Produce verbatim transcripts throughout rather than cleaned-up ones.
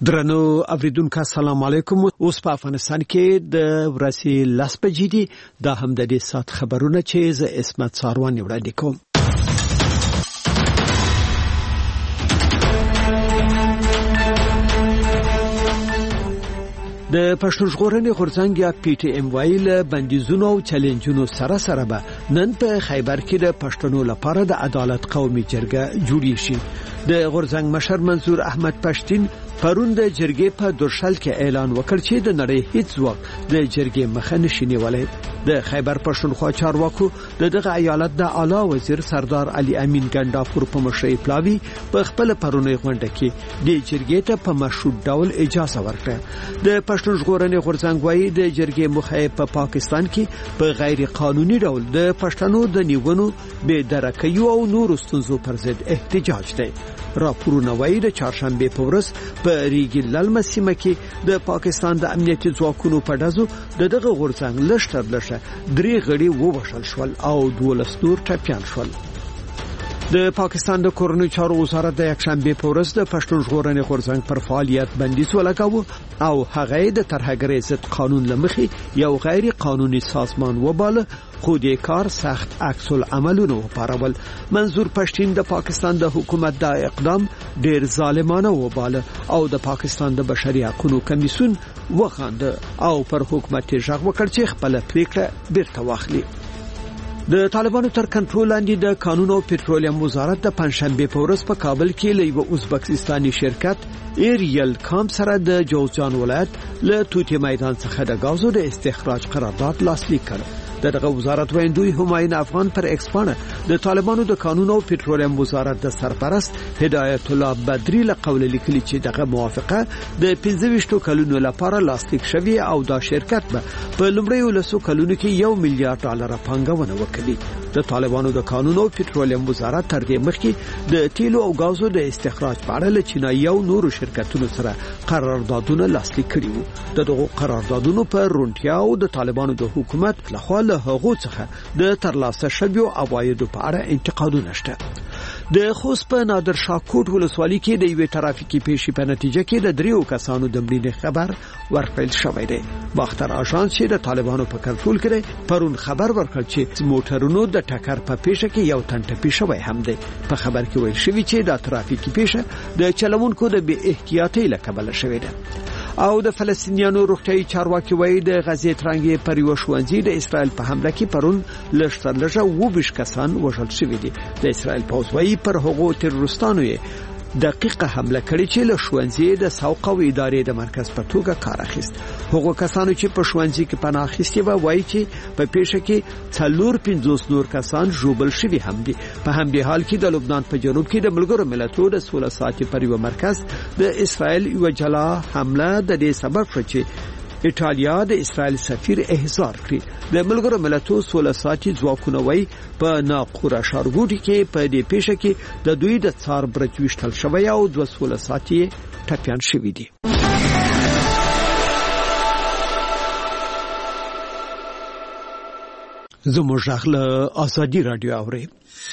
درنو اوریدونکو السلام علیکم. اوس په افغانستان کې د ورځې لاس بجې دي. دا هم د دې سات خبرونه چې ز اسمت ساروان وړاندې کوم. د پښتون ژغورنې غورځنګ یا پی ټی ایم وایل بندیزونو او چیلنجونو سره سره به نن په خیبر کې د پښتنو لپاره د عدالت قومي جرګه جوړی شي. د غورځنګ مشر منصور احمد پښتين پرون د جرګې په درشل کې اعلان وکړ چې د نړۍ هیڅ ځواک د جرګې مخه نشي نیولای. د خیبر پښتونخوا چارواکو د دغه ایالت د اعلی وزیر سردار علي امین ګنداپور په مشرۍ پلاوی په خپل پرونی غونډه کې د جرګې ته په مشروط ډول اجازه ورکړه. د پښتون ژغورنې غورځنګ وايي د جرګې مخه په پاکستان کې په غیر قانوني ډول د پښتنو د نیونو به درکې او نور ستونزو پر ضد احتجاج دی. راپورونه وايي د چهارشنبه په ورځ په ریګ للمه سیمه کې د پاکستان د امنیتي ځواکونو په دزو د دغه غورځنګ لشتر لشه درې غړي ووشل شول او دولس نور ټپيان شول. د پاکستان د کورنۍ چارو وزارت د یکشنبه په ورځ د پښتون ژغورنې غورځنګ پر فعالیت بندیز ولګاوه او هغه د ترهګرۍ ضد قانون لمخې یو غیر قانوني سازمان وباله، خو د کار سخت عکس العملونه وپارول. منظور پښتين د پاکستان د حکومت د اقدام ډیر ظالمانه وباله او د پاکستان د بشري حقوقو کمیسیون وخاند او پر حکومت ژغ وکړ چې خپل پریکړه بیرته واخلي. د طالبانو تر کنټرول لاندې د قانون او پټرولیم وزارت د پنځشنبه په ورځ په کابل کې له یو ازبکستاني شرکت ایریل کام سره د جوزجان ولایت له توتي میدان څخه د غازو د استخراج قرارداد لاسلیک کړ. دغه وزارت ویندوی همایون افغان پر ایکسپانه د طالبانو د قانون او پټرولیم وزارت د سرپرست هدایت الله بدری له قول لیکلي چې دغه موافقه د پنځه ویشت کلونو لپاره لاسلیک شوی او دا شرکت به په لومړیو لسو کلونو کې یو میلیارډ ډالر پانګونه وکړي. د طالبانو د قانون او پټرولیم وزارت تر دې مخکې د تیلو او غازو د استخراج په اړه له چینایي او نورو شرکتونو سره قراردادونه لاسلیک کړي وو. دغه قراردادونو په رونټیا او د طالبانو د حکومت لخوا له هغه څخه د ترلاسه شویو عوایدو په اړه انتقادونه شته. د خوست په نادر شاه کوټ ولسوالۍ کې د یوې ترافیکي پیښې په نتیجه کې د دریو کسانو د مړینې خبر ورکړل شوی دی. باختر اژانس چې د طالبانو په کنټرول کې پرون خبر ورکړ چې موټرونو د ټکر په پیښه کې یو تن ټپي شوی هم دی. په خبر کې ویل شوی چې د ترافیکي پیښه د چلوونکو د بې احتیاطۍ له کبله شوې ده. او د فلسطینیانو روغتیايي چارواکي وایي د غزې ترانګې پر یو ښوونځي د اسرائیل په حمله کې پرون لږتر لږه اووه ویشت کسان وژل شوي دي. د اسرائیل پوځ وایي پر هغو تروریستانو یې دقیقه حمله کړې چې له ښوونځي د سوق او ادارې د مرکز په توګه کار اخیست. هغو کسانو چې په ښوونځي کې پناه اخیستې و وایي چې په پیښه کې څلور پنځوس نور کسان ژوبل شوي هم دي. په همدې حال کې د لبنان په جنوب کې د ملګرو ملتونو د سوله ساتي پر یو مرکز د اسرائیل یو جلا حمله د دې سبب شو چې ایټالیا د اسرائیل سفیر احضار کړی. د ملګرو ملتونو سوله ساتي ځواکونه وایي په ناقوره ښارګوټي کې په دې پیښه کې د دوی د څار برج وشتل شوی او د سوله ساتي ټپيان شوي دي. زموږ غله ازادي رادیو اوري.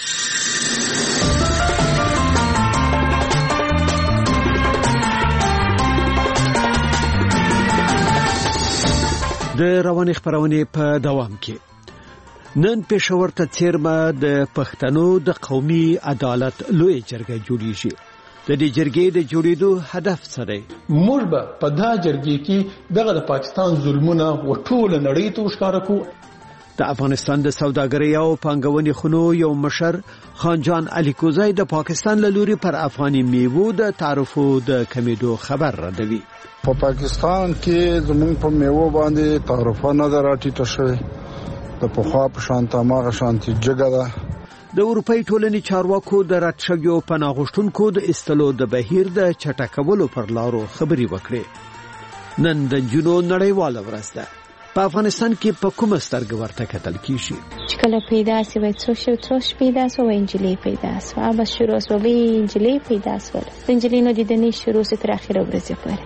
د رواني خبرونه په دوام کې نن پېښور ته چیرمه د پښتنو د قومي عدالت لوی جرګه جوړیږي. د دې جرګې د جوړېدو هدف څه دی؟ موږ به په دا جرګې کې دغه د پاکستان ظلمونه و ټول نړۍ ته ښکاره کوو. د افغانستان د سوداګرۍ او پانګونې خونو یو مشر خان جان علي کوزای د پاکستان له لوري پر افغاني میوو د تعرفو د کمیدو خبر راډوي. په پاکستان کې زموږ په میوو باندې تعرفه نه راټیټه شوې. د پخوا په شان تماغه شانتي جګه ده. د اروپای ټولنې چارواکو د راټشګو پناه غوښتونکو د استلو د بهیر د چټکولو پر لارو خبري وکړي. نن د جنو نړیواله ورځ ده. په افغانستان کې په کومه سترګه ورته کتل کیږي؟ چې کله پیدا شي وای څو شو څو پیدا شو وای انجلي پیدا شو اوبه شروع شو وای انجلي پیدا شو انجلي نو د دې شروع څخه تر اخره ورځې پورې.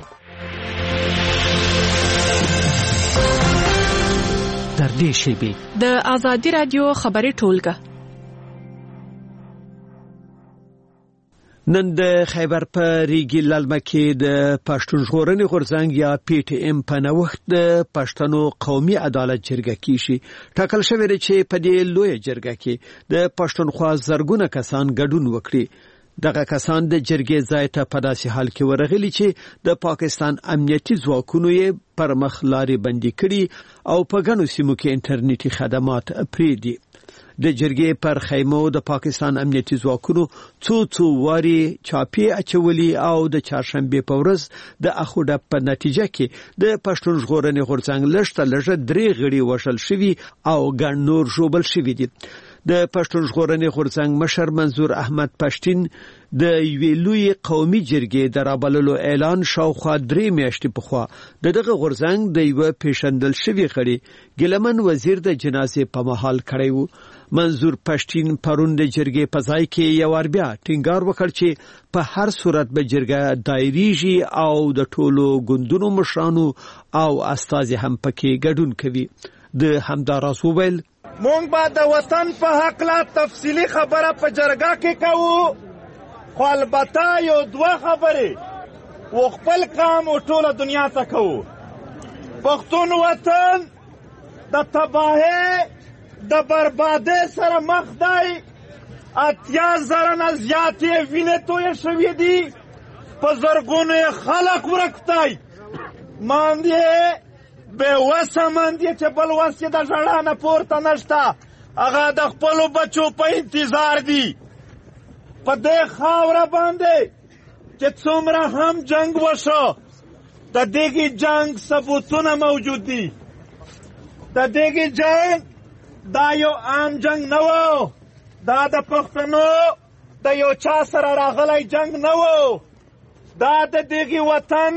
در دې شی د ازادي رادیو خبري ټولګه نن د خیبر په ریګي للمه کې د پښتون ژغورنې غورځنګ یا پی ټی ایم په نوښت د پښتنو قومي عدالت جرګه کیږي ټاکل شوی دی چې په دې لوی جرګه کې د پښتونخوا زرګونه کسان ګډون وکړي دغه کسان د جرګې ځای ته په داسې حال کې ورغلي چې د پاکستان امنیتي ځواکونو یې پر مخ لارې بندي کړي او په ګڼو سیمو کې انټرنیټي خدمات پریدي د جرګې پر خیمو د پاکستان امنیتي ځواکونو څو څو واري چاپی اچولي او د چهارشنبه په ورځ د اخوډه په نتیجه کې د پښتون ژغورنې غورځنګ لښته لږه درې غړي وشل شوي او ګڼ نور ژوبل شوي دي د پښتون ژغورنې غورځنګ مشر منظور احمد پښتين د ویلوی قومي جرګې د رابللو اعلان شاوخوا درې میاشتې پخوا د دغه غورځنګ د یو پیشندل شوی غړي ګلمن وزیر د جنازې په محل کړی وو منظور پښتين پرون د جرګې په ځای کې یو ور بیا ټینګار وکړ چې په هر صورت به جرګه دایریږي او د ټولو ګوندونو مشرانو او استازي هم پکې ګډون کوي د همداراز وویل مونږ به د وطن په حق لا تفصیلی خبره په جرګه کې کوو خو البته یو دوه خبرې و خپل کام او ټوله دنیا ته کوو پښتون وطن د تباهۍ د بربادۍ سره مخ دی اتیا زره نه زیاتې وینې تویې شوې دي په زرګونو یې خلک ورک دی ماندې بېوسه ماندې چې بل وس یې د ژړا نه پورته نشته هغه د خپلو بچو په انتظار دي په دې خاوره باندې چې څومره هم جنگ وشو د دغې جنگ ثبوتونه موجود دي د دغې جنگ دا یو عام جنگ نه و دا د پښتنو د یو چا سره راغلی جنگ نه و دا د دغې وطن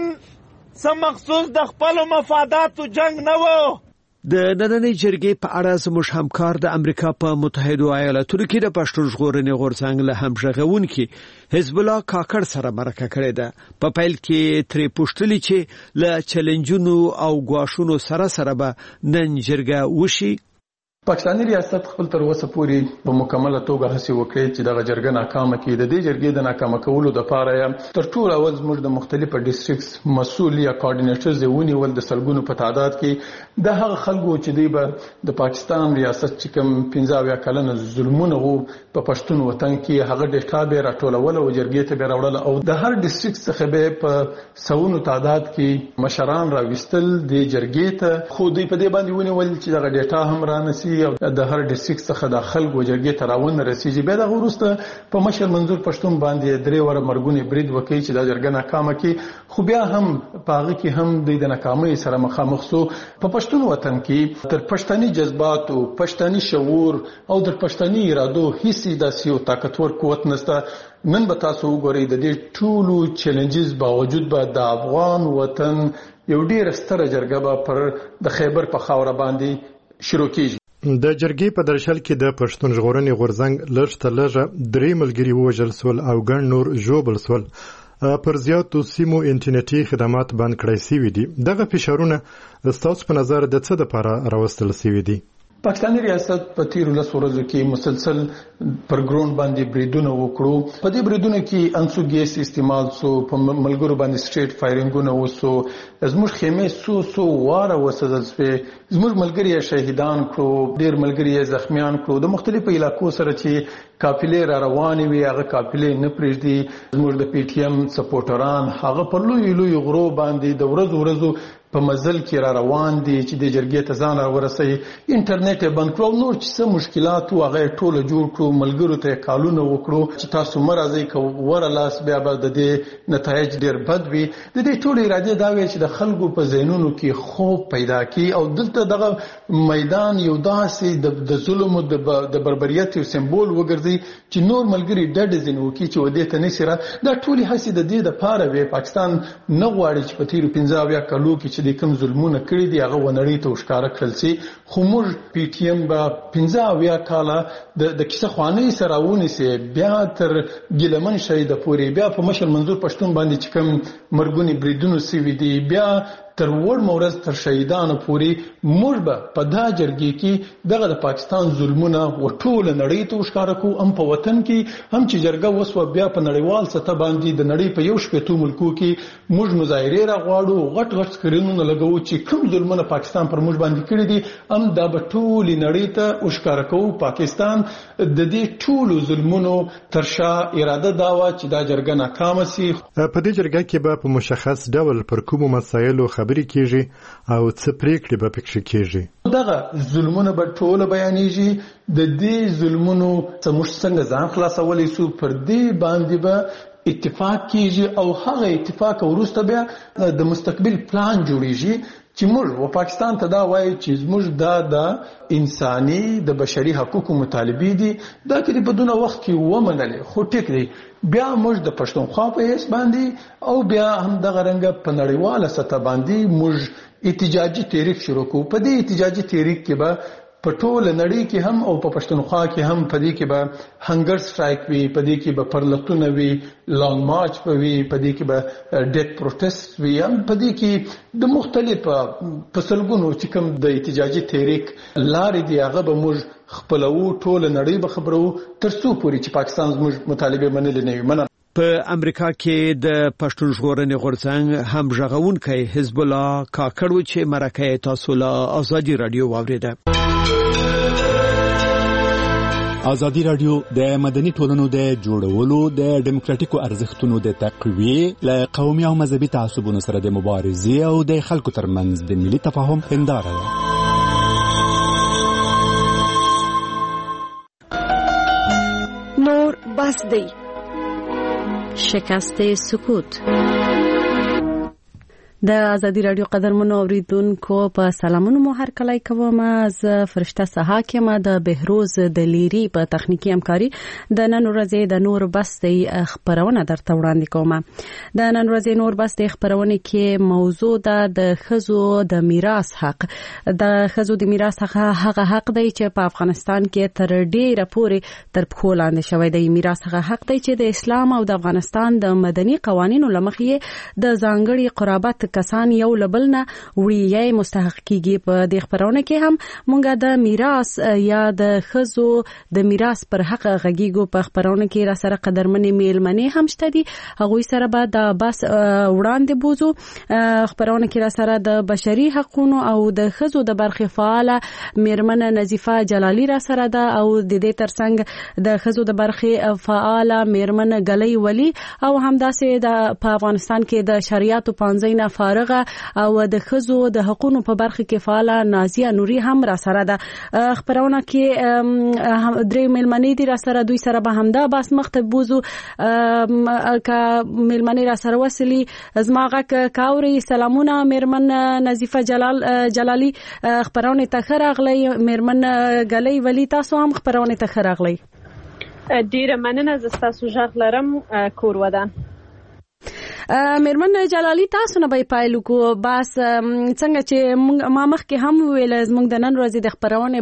څه مخصوص د خپلو مفاداتو جنگ نه و د نننۍ جرګې په اړه زموږ همکار د امریکا په متحده ایالاتونو کې د پښتون ژغورنې غورځنګ له همغږونکي حزب الله کاکړ سره مرکه کړې ده په پیل کې ترې پوښتلي چې له چیلنجونو او ګواښونو سره سره به نن جرګه وشي پاکستاني ریاست خپل تر اوسه پورې په مکمله توګه هڅه وکړي چې دغه جرګه ناکامه کړي د دې جرګې د ناکامه کولو لپاره تر ټولو اول زموږ د مختلفو ډیسټریکټس مسؤل یا کوارډینیټرز ونیول د سلګونو په تعداد کې د هغه خلکو چې دوی به د پاکستان ریاست چې کوم پنځه اویا کلنه ظلمونه وو په پښتون وطن کې هغه ډیټا به راټولول او جرګې ته به راوړل او د هر ډیسټریکټ څخه به په سونو تعداد کې مشران راوستل د جرګې ته خو دوی په دې باندې ونیول چې دغه ډیټا هم رانسي او د هر ډیسټریکټ څخه د خلکو جرګې ته راون رسیږي به د وروسته په مشر منظور پښتون باندې درې وره مرګونی برید وکړي چې د جرګه ناکامه کې خو بیا هم پاغه کې هم د ناکامۍ سره مخامخ سو په پښتون وطن کې تر پښتني جذبات او پښتني شعور او د پښتني ارادو هیڅ داسې یو طاقتور قوت نشته نن به تاسو وګورئ د دې ټولو چیلنجز باوجود به د افغان وطن یو ډیر ستره جرګه به پر د خیبر په خاوره باندې شروع کیږي د جرګې په درشل کې د پښتون ژغورنې غورځنګ لږ تر لږه درې ملګري ووژل سول او ګڼ نور ژوبل سول پر زیاتو سیمو انټرنیټي خدمات بند کړای شوي دي دغه فشارونه ستاسو په نظر د څه لپاره راوستل شوي دي پاکستاني ریاست په تیرو لس ورځو کې مسلسل پر ګراوند باندې بریدونه وکړو په دې بریدونو کې انسو ګیس استعمال سو په ملګرو باندې سټریټ فایرینګونه وسو زموږ خیمه سو سو واره وسدل سوی زموږ ملګری شهیدان کړو ډیر ملګری زخمیان کړو د مختلفو علاقو سره چې قافلې را روانې وي هغه قافلې نه پرېږدي زموږ د پی ټی ایم سپورټران هغه پر لوی لوی غرو باندې د ورځو ورځو په مزل کې را روان دي چې د جرګې ته ځان راورسي انټرنیټ بند کړو نور چې څه مشکلات او هغه ټوله جوړ کړو ملګرو ته کالونه وکړو چې تاسو مرزي کو ورلاس بیا به د دې نتایج ډیر بد وي د دې ټوله اراده دا وي چې د خلکو په ذهنونو کې خوب پیدا کی او دلته دغه میدان یو داسې د ظلم او د بربریت یو سمبول وګرځي چې نور ملګری ډډ ځنو کې چې ودې ته نشره دا ټوله هڅې د دې د پاره وي پاکستان نه غواړي چې په تیرو پنځه اویا کلو کې چې د کوم ظلمونه کړی دی هغه ونړۍ ته وښکاره کړل شي خو موږ پی ټی ایم به پنځه اویا کاله د کیسه خوانۍ سره ونیسي بیا تر ګیلمن شي د پورې بیا په مشر منظور پښتون باندې چې کوم مرګونی بریدونو سوي دي. بیا تر وړ مورز تر شهیدانو پورې موږ به په دا جرګې کې دغه د پاکستان ظلمونه وټول نړۍ ته وښکاره کوو، هم په وطن کې هم چې جرګه وسوه بیا په نړیوال سطح باندې د نړۍ په یو شپېتو ملکو کې موږ مظاهرې راغواړو، غټ غټ سکرینونه لګوو چې کوم ظلمونه پاکستان پر موږ باندې کړي دي، هم دا به ټولې نړۍ ته وښکاره کوو. پاکستان د دې ټولو ظلمونو تر شا اراده دا وه چې دا جرګه ناکامه سي. په دې جرګه کې به په مشخص ډول پر کومو مسایلو خبرې کیږي او څه پریکړې به پکې کیږي؟ دغه ظلمونه به ټول بیانېږي. د دې ظلمونو څخه څنګه ځان خلاصولی سو، پر دې باندې به اتفاق کیږي او هغه اتفاق وروسته بیا د مستقبل پلان جوړیږي چې موږ و پاکستان ته دا وایي چې زموږ دا د انساني د بشري حقوقو مطالبې دي، دا کې په دونه وخت کې ومنلې، خو ټیک دی بیا موږ د پښتونخوا په حیث باندې او بیا هم دغه رنګه په نړیواله سطح باندې موږ احتجاجي تحریک شروع کوو. په دې احتجاجي تحریک کې به په ټوله نړۍ کې هم او په پښتونخوا کې هم په دې کې به هنګر سټرایک وي، په دې کې به پرلتونه وي، لانګ مارچ به وي، په دې کې به ډیت پروټیسټ وي، هم په دې کې د مختلفو په سلګونو چې کوم د احتجاجي تحریک لارې دي هغه به موږ خپلو، ټوله نړۍ به خبرو تر څو پورې چې پاکستان زموږ مطالبه منلې نه وي. مننه. په امریکا کې د پښتون ژغورنې غورځنګ هم ژغونکی حزب الله کاکړ چې مرکه تاسو له ازادي رادیو واوریده. ازادي رادیو د مدني ټولنو د جوړولو، د ډیموکراټیکو ارزښتونو د تقویې، له قومي او مذهبي تعصبونو سره د مبارزې او د خلکو ترمنځ د ملي تفاهم هنداره ده. نور بس دی. شکست سکوت. د ازادي رادیو قدرمنو اوریدونکو په سلامونو مو هر کله کوم. ز فرشته سها کې د بهروز د لیری په تخنیکی همکاري د نن ورځې د نور بستې خبرونه درته وړاندې کوم. د نن ورځې نور بستې خبرونه کې موضوع ده د خزو د میراث حق. د خزو د میراث حق هغه حق دی چې په افغانستان کې تر ډیره پورې تر پخو لاندې شوی دی. میراث هغه حق دی چې د اسلام او د افغانستان د مدني قوانینو لمخې د ځانګړي قرابت کسان یو لبلنه وړي مستحق کیږي. په دې خبرونه کې هم مونږه د میراث یا د خزو د میراث پر حق غږیږو. په خبرونه کې را سره قدرمنې میلمنې هم شته دي، هغوی سره به د بس وړاندې بوزو. خبرونه کې را سره د بشري حقوقو او د خزو د برخې فعاله میرمن نظیفه جلالی را سره ده او د دې ترڅنګ د خزو د برخې فعاله میرمن غلی ولی او همداسې د په افغانستان کې د شریعت پانځینه فارغه او د خزو د حقوقو په برخه کې فعال نازیه نوري هم را سره ده. خبرونه کې درې ملمنې دي را سره، دوی سره به همدا بس مخته بوزو. که ملمنې را سره وسلی زماغه کاوري سلامونه میرمن نظیفه جلال جلالی خبرونه ته خراغلی. میرمن غلی ولی تاسو هم خبرونه ته خراغلی. ډیره مننه. زستا سوجاغ لرم کور ودان. میرمن جلالی تاسو نه به پایلو کو بس څنګه چې ما مخکې هم ویل زموږ د نن ورځې د خبرونه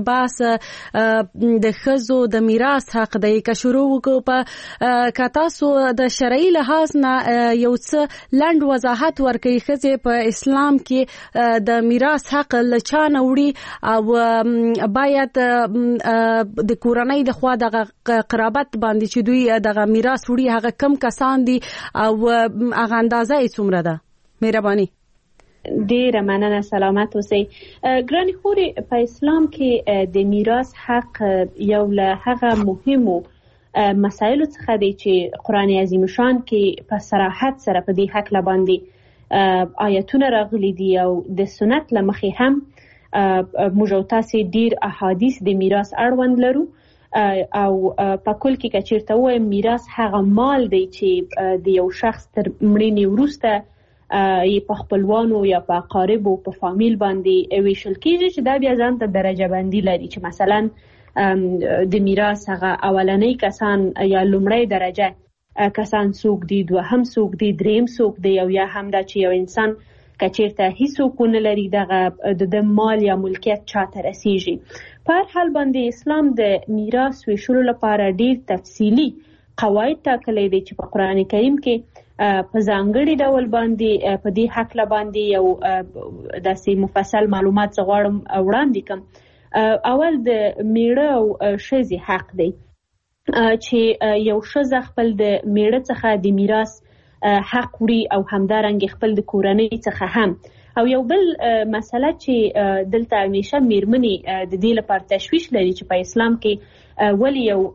بس د خزو د میراث حق دی. که شروع وکړو په که تاسو د شرعي لحاظ نه یو څه لنډ وضاحت ورکړئ خزې په اسلام کې د میراث حق له چا نه وړي او باید د کورنۍ د خوا دغه قرابت باندې چې دوی دغه میراث وړي هغه کم کسان دي او اندازه یې څومره ده؟ مهرباني. ډیره مننه. سلامت اوسئ. ګراني خوري په اسلام کې د میراث حق یو له هغه مهمو مسایلو څخه دی چې قرآن عظیم شان کې په صراحت سره په دې حق باندې آیتونه راغلي دي او د سنت له مخې هم موږ او تاسو ډیر احادیث د میراث اړوند لرو او په کل کې کچیرته وای میراث هغه مال دی چې د یو شخص تر مړینې وروسته یې په خپلوانو یا په اقاربو په فامیل باندې ویشل کیږي چې دا بیا ځان ته درجه بندي لري چې مثلا د میراث هغه اولنۍ کسان یا لومړی درجه کسان څوک دي، دوهم څوک دي، دریم څوک دی او یا هم دا چې یو انسان کچیرته هیڅوک نه لري دغه د مال یا ملکیت چاته رسیږي. په هر حال باندې اسلام د میراث ویشلو لپاره ډیر تفصیلی قواعد ټاکلي دي چې په قرآن کریم کې په ځانګړي ډول باندې په دې حق لا باندې یو داسې مفصل معلومات غواړم وړاندې کوم. اول د میړه او ښځې حق دی چې یو ښځه خپل د میړه څخه د میراث حق وړي او همدارنګه خپل د کورنۍ څخه هم. او یو بل مسله چې دلته همیشه میرمنې د دې لپاره تشویش لري چې په اسلام کې ولی یو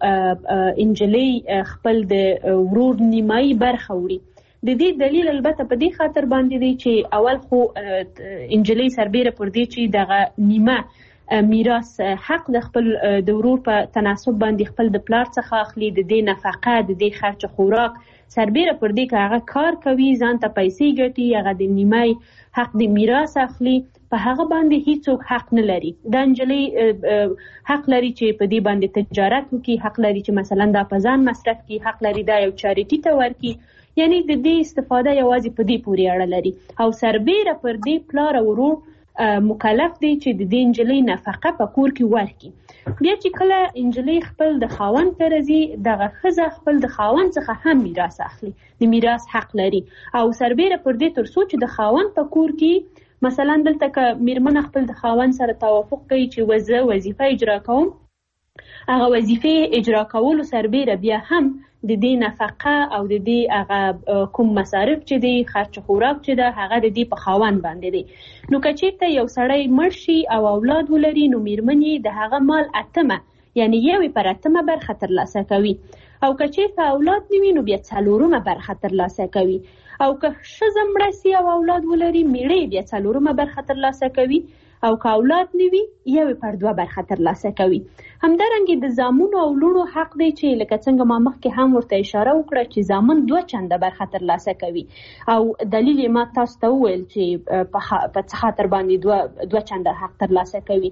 انجلۍ خپل د ورور نیمایي برخه وړي. د دې دلیل البته په دې خاطر باندې دی چې اول خو انجلۍ سربیره پر دې چې دغه نیمه میراث حق د خپل د ورور په تناسب باندې خپل د پلار څخه اخلي، د دې نفقه، د دې خرچ خوراک، سربیره پر دې که هغه کار کوي ځان ته پیسې ګټي، هغه د نیمای حق د میراث اخلي، په هغه باندې هیڅوک حق نه لري. دا انجلۍ حق لري چې په دې باندې تجارت وکړي، حق لري چې مثلا دا په ځان مصرف کړي، حق لري دا یو چاریټي ته ورکړي. یعنی د دې استفاده یوازې په دې پورې اړه لري. او سربیره پر دې پلار او ورور مکلف دی چې د دې انجلۍ نفقه په کور کې ورکړي. بیا چې کله انجلۍ خپل د خاوند ته راځي، دغه ښځه خپل د خاوند څخه هم میراث اخلي، د میراث حق لري. او سربیره پر دې تر څو چې د خاوند په کور کې مثلا دلته که میرمن خپل د خاوند سره توافق کوي چې وزه وظیفه اجرا کوم، هغه وظیفه اجرا کولو سربیره بیا هم د دې نفقه او د دې هغه کوم مصارف چې دی، خرچ خوراک چې ده، هغه د دې په خاوند باندې دی. نو که چېرته یو سړی مړ شي او اولاد ولري، نو میرمن یې د هغه مال اتمه یعنی یوې پر اتمه برخه ترلاسه کوي. او که چېرته اولاد نه وي نو بیا څلورمه برخه ترلاسه کوي. او که ښځه مړه سي او اولاد ولري، میړه بیا څلورمه برخه ترلاسه کوي. او که اولاد نه وي، یوې پر دوه برخه ترلاسه کوي. همدارنګه د زامنو او لوڼو حق دی چې لکه څنګه ما مخکې هم ورته اشاره وکړه چې زامن دوه چنده برخه ترلاسه کوي. او دلیل ما تاسو ته وویل چې په څه خاطر باندې دوه دوه چنده حق ترلاسه کوي.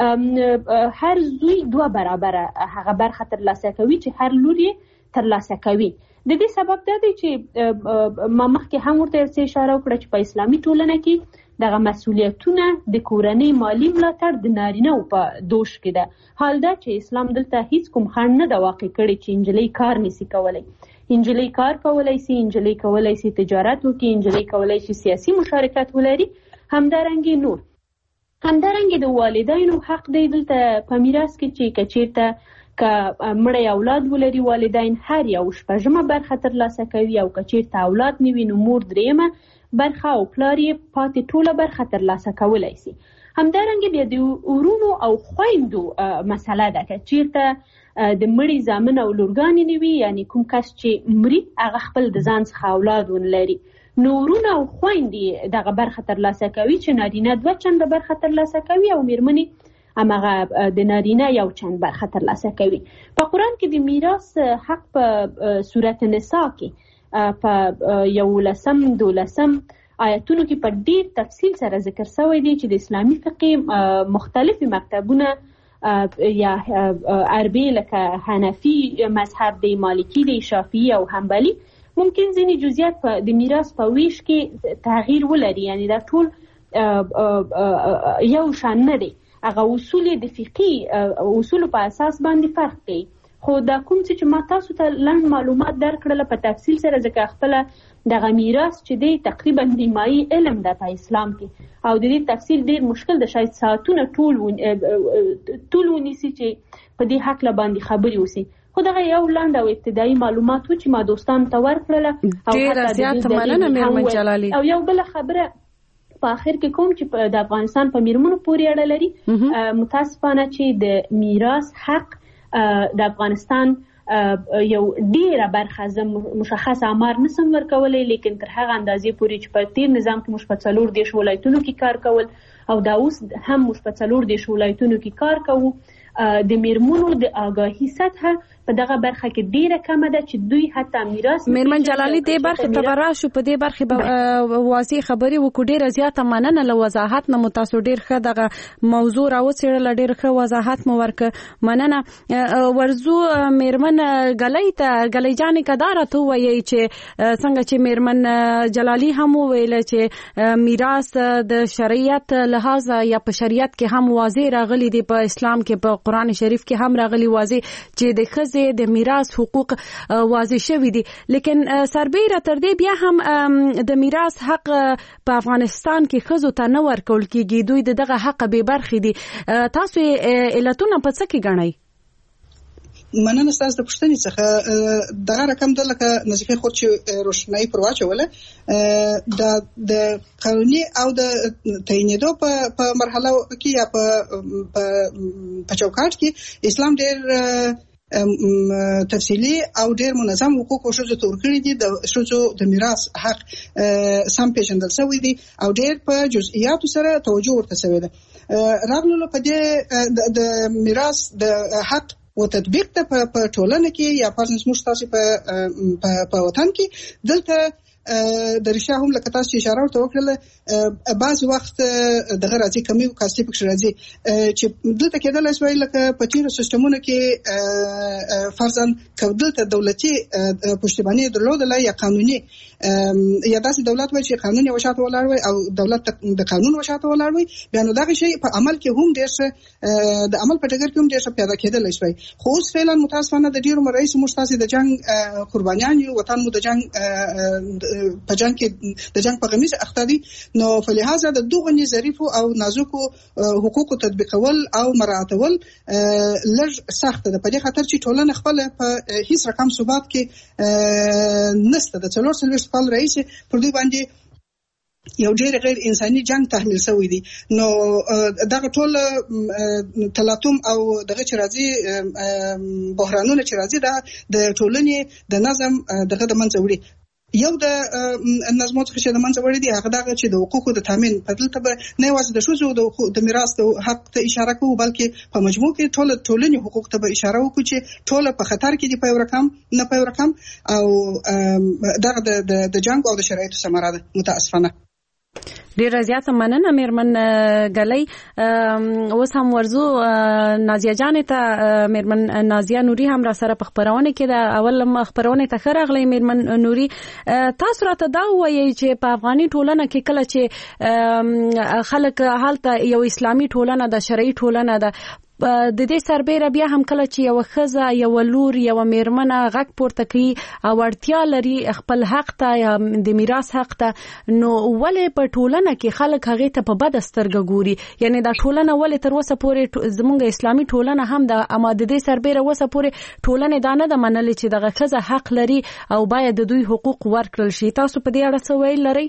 هر زوی دوه برابره هغه برخه ترلاسه کوي چې هر لور یې ترلاسه کوي. د دې سبب دا دی چې ما مخکې هم ورته اشاره وکړه چې په اسلامي ټولنه کې دغه مسؤلیتونه د کورنۍ مالی ملاتړ د نارینه په دوش کې ده. حال دا چې اسلام دلته هیڅ کوم خنډ نه ده واقع کړی چې انجلۍ کار نشي کولی. انجلۍ کار کولی سي، انجلۍ کولی سي تجارت وکړي، انجلۍ کولی سي سیاسي مشارکت ولري. همدارنګه نور همدارنګه د والدینو حق دی دلته په میراث کې چې که چېرته که مړی اولاد ولري، والدین هر یو شپږمه برخه ترلاسه کوي. او که چېرته اولاد نه وي نو مور دریمه برخه او پلار یې پاتې ټوله برخه ترلاسه کولی سي. همدارنګه بیا د ورونو او خویندو مسله ده. که چېرته د مړي زامن او لورګانې نه وي، یعنی کوم کس چې مري هغه خپل د ځان څخه اولاد ونه لري، نو ورونه او خویندې دغه برخه ترلاسه کوي چې نارینه دوه چنده برخه ترلاسه کوي او میرمنې همغه د نارینه یو چند برخه ترلاسه کوي. په قرآن کې د میراث حق په سورت نساء کې په یولسم دولسم آیتونو کې په ډیر تفصیل سره ذکر شوی دی چې د اسلامي فقه مختلفي مکتبونه یا عربي لکه حنفي مذهب دی، مالکی دی، شافعي او حنبلي ممکن ځینې جزئیات په د میراث په ویش کې تغییر ولري. یعنی دا ټول یو شان نه دی، هغه اصول د فقهي اصول په اساس باندې فرق کوي. خو دا کوم چې ما تاسو ته لنډ معلومات درکړل په تفصیل سره، ځکه خپل دغه میراث چې دی تقریبا نیمایي علم ده په اسلام کې، او د دې تفصیل ډیر مشکل ده، شاید ساعتونه ټول ټول ونیسي چې په دې حق له باندې خبرې وسی. خو دغه یو لاند او ابتدایي معلومات و چې ما دوستان ته ورکړل. ډیر زیات مننه میرمن جلالي. او یو بل خبره په اخر کې کوم چې د افغانستان په میرمنو پورې اړه لري، متاسفانه چې د میراث حق د افغانستان یو ډیره برخه زه مشخص آمار نسم ورکولی، لیکن تر هغه اندازې پورې چې په تیر نظام کې موږ په څلور دېرش ولایتونو کې کار کول او دا اوس هم موږ په څلور دېرش ولایتونو کې کار کوو، د میرمنو د آگاهی سطح په دغه برخه کې ډیره کمه ده چې دوی حتی میراث. میرمن جلالي دې برخه ته راشو، په دې برخه به واضح خبرې وکړو. ډیره زیاته مننه له وضاحت نه، متاسو ډیر ښه دغه موضوع راوڅېړله، ډیر ښه وضاحت مو ورکړ، مننه. ورزو میرمن ګلۍ ته ګلۍ جانې کداره ته وایي چې څنګه چې میرمن جلالي هم ویل چې میراث د شریعت لحاظ یا په شریعت کې هم واضح راغلي دی، په اسلام کې په قرآن شریف کې هم راغلي واضح چې د ښځې خزې د میراث حقوق واضح شوي دي، لیکن سربېره تر دې بیا هم د میراث حق په افغانستان کې خزو ته نه ورکول کیږي، دوی دغه حق به برخې دي. تاسو علتونه په څه کې ګڼئ؟ مننه ستاسو د پوښتنې څخه. دغه رقم د لکه نظیفه خود چې روشنايي پر واچوله د د قانوني او د تعینېدو په په مرحله کې یا په په چوکاټ کې اسلام ډېر تفصیلی او ډېر منظم حقوق او شذو تور کړی دي. د شذو د میراث حق سم پیژندل شوی دي او ډېر په جزئیاتو سره توجه ورته شوی ده. راغلو په دې د میراث د حق او تطبیق ته په ټولنه کې یا پرځ موږ تاسو په په وطن کې دلته د رشا هم لکه تاسو اشاره ورته وکړه بعض وخت دغه راځي کمی او کاستي پکښ راځي چې دلته کېدل اسوي لکه په تیر سیستمونو کې فرضاً کودلته دولتي پښتیبانی درلودل یا قانوني یا داسې دولت وای چې قانوني وشاته ولاړ وي او دولت د قانون وشاته ولاړ وي، بیا نو دغه شی په عمل کې هم ډېر د عمل په ټګر کې هم ډېر پیدا کېدل شي. خو اوس فعلا متاسفانه د ډیرو رئیس مشتاسي د جنگ قربانیان یو وطن مو د جنگ په جنگ کې د جنگ په غمیز اخته دي، نو فلهذا د دوغه ظریفو او نازکو حقوقو تطبیقول او مراعاتول لږ سخت ده، په دې خاطر چې ټولنه خپل په هیڅ رقم ثبات کې نسته. د څلور سلويشت کال رئیس پر دوی باندې یو ډېر غیر انساني جنگ تحمیل شوی دی. نو دغه ټول تلاطم او دغه چې راځي بحرانونه چې راځي د ټولنې د نظم دغه د منځ وړي. یو د نظم څخه چې د منځ وړي دی هغه دغه چې د حقوقو د تامین په دلته به نه یوازې د شوزو د میراث د حق ته اشاره کوو، بلکې په مجموع کې ټول ټولنې حقوق ته به اشاره وکړو چې ټول په خطر کې دي په یو رقم نه په یو رقم، او دغه د د جنگ او د شرایطو ثمره ده. متاسفانه ډیره زیاته مننه میرمن ګلۍ. اوس هم ورزو نازیه جانې ته میرمن نازیه نوري هم را سره په خبرونه کې د اول خبرونه ته خرغلې. میرمن نوري تاسو راته دا وایي چې په افغاني ټولنه کې کله چې خلک حالت یو اسلامي ټولنه د شرعي ټولنه ده، د دې سربېره بیا هم کله چې یو خزه یو لور یو میرمنه غږ پورته کوي او اړتیا لري خپل حق ته یا د میراث حق ته، نو ولې په ټولنه کې خلک هغه ته په بد سترګه ګوري؟ یعنی دا ټولنه ولې تر اوسه پورې زموږ اسلامي ټولنه هم د اما د دې سربېره اوسه پورې ټولنه دا نه ده منلې چې دغه خزه حق لري او باید د دوی حقوق ورکړل شي. تاسو په دې اړه څه ویل لرئ؟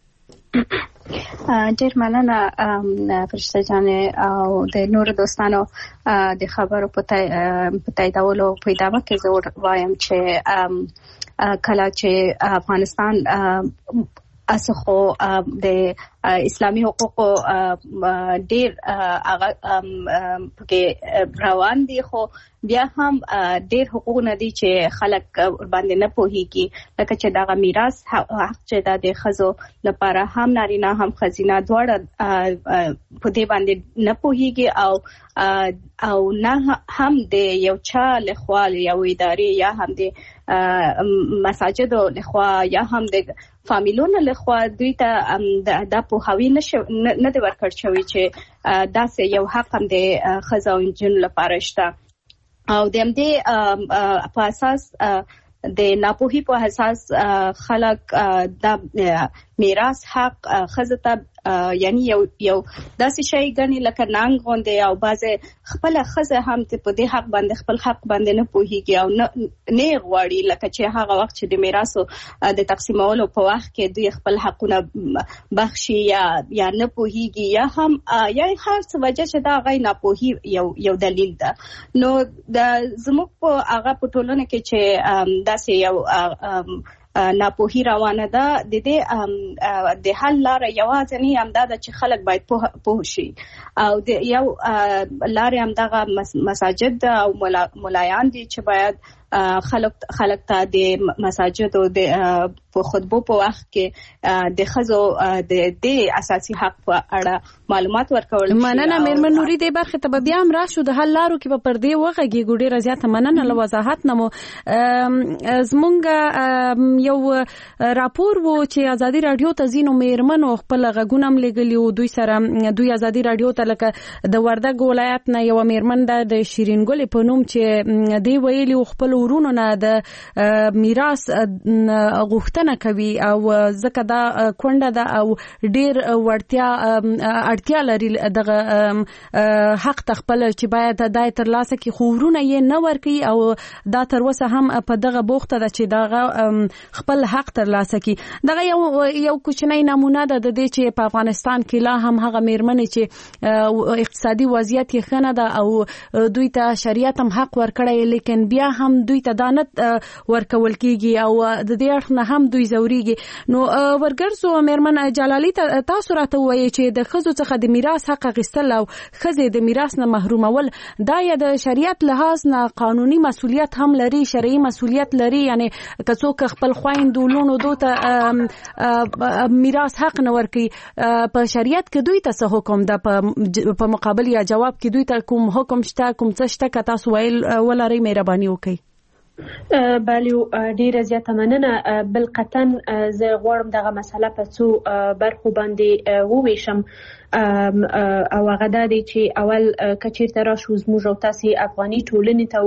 ډیر مننه فرشته جانې او د نور دوستانو د خبرو په تاییدولو په ادامه کې زه وایم چې کله چې افغانستان اسخو د اسلامي حقوقو ډیر هغه پکې روان دي، خو بیا هم ډیر حقوق نه دي چې خلک باندې نه پوهیږي، لکه چې دغه میراث حق چې د خزو لپاره هم نارینه هم ښځینه دواړه په دې باندې نه پوهیږي او او نه هم د یو چا لخوا یو ادارې یا هم د مساجد لخوا یا هم د فامیلونو لخوا دوی ته د پوهاوی نه دی ورکړل شوی چې داسې یو حق هم د ښځو او نجونو لپاره شته، او د همدې په اساس د ناپوهي په اساس خلک د میراث حق ښځو ته یعنی یو یو داسې شی ګڼي لکه ننګ غوندې، او بعضې خپله ښځه هم په دې حق باندې خپل حق باندې نه پوهېږي او نه یې غواړي، لکه چې هغه وخت چې د میراثو د تقسیمولو په وخت کې دوی خپل حقونه بخشي یا یا نه پوهېږي یا هم یا هر څه وجه چې دا هغه ناپوهي یو یو دلیل ده. نو د زموږ په هغه په ټولنه کې چې داسې یو ناپوهي روانه ده، د دې د حل لاره یوازې همدا ده چې خلک باید پوه شي، او د یو لارې همدغه مساجد او ملایان دي چې باید خلک خلک ته د مساجد او د په خطبو په وخت کې د خزو د دې اساسي حق په اړه معلومات ورکول. مننه مېرمن نوري دې برخه ته بیا هم راشو د حل لارو کې په پردې وغږی ګډي رضایت مننه له وضاحت نمو. زمونږ یو راپور وو چې ازادي رادیو ته زینو مېرمنو خپل غږونه ملګلی او دوی سره دوی ازادي رادیو ته لکه د وردګ ولایت نه یو مېرمن د شیرین ګل په نوم چې دی ویلي خپل ورونو نه د میراث غوښتنه کوي او ځکه دا کونډه ده او ډیر ورتیا اړتیا لري دغه حق تخپل چې باید دای تر لاسه کې خورونه یې نه ورکي او دا تر وسه هم په دغه بوخته ده چې دغه خپل حق تر لاسه کې. دغه یو یو کوچنی نمونه ده د دې چې په افغانستان کې لا هم هغه مېرمنې چې اقتصادي وضعیت یې ښه نه ده او دوی ته شریعت هم حق ورکړی لیکن بیا هم دوی ته دانت ورکول کیږي او د دې اړخ نه هم دوی زوريږي. نو ورګرزو مېرمن جلالي تاسو راته وایي چې د خزو څخه د میراث حق غوښتل او خزې د میراث نه محرومول دا یا د شریعت لحاظ نه قانوني مسؤلیت هم لري، شرعي مسؤلیت لري، یعنی که څوک خپل خويندولونو دوته میراث حق نه ورکي په شریعت کې دوی ته څه حکم ده په مقابل یا جواب کې دوی ته کوم حکم شته کوم څه شته که تاسو ویل ولرئ مهرباني وکړئ. بله ډیره زیاته مننه. بل قطن زه غواړم دغه مسله په څو برخو باندې وویشم او هغه دا دی چې اول کچیرته راشو زموږ او تاسې افغاني ټولنې ته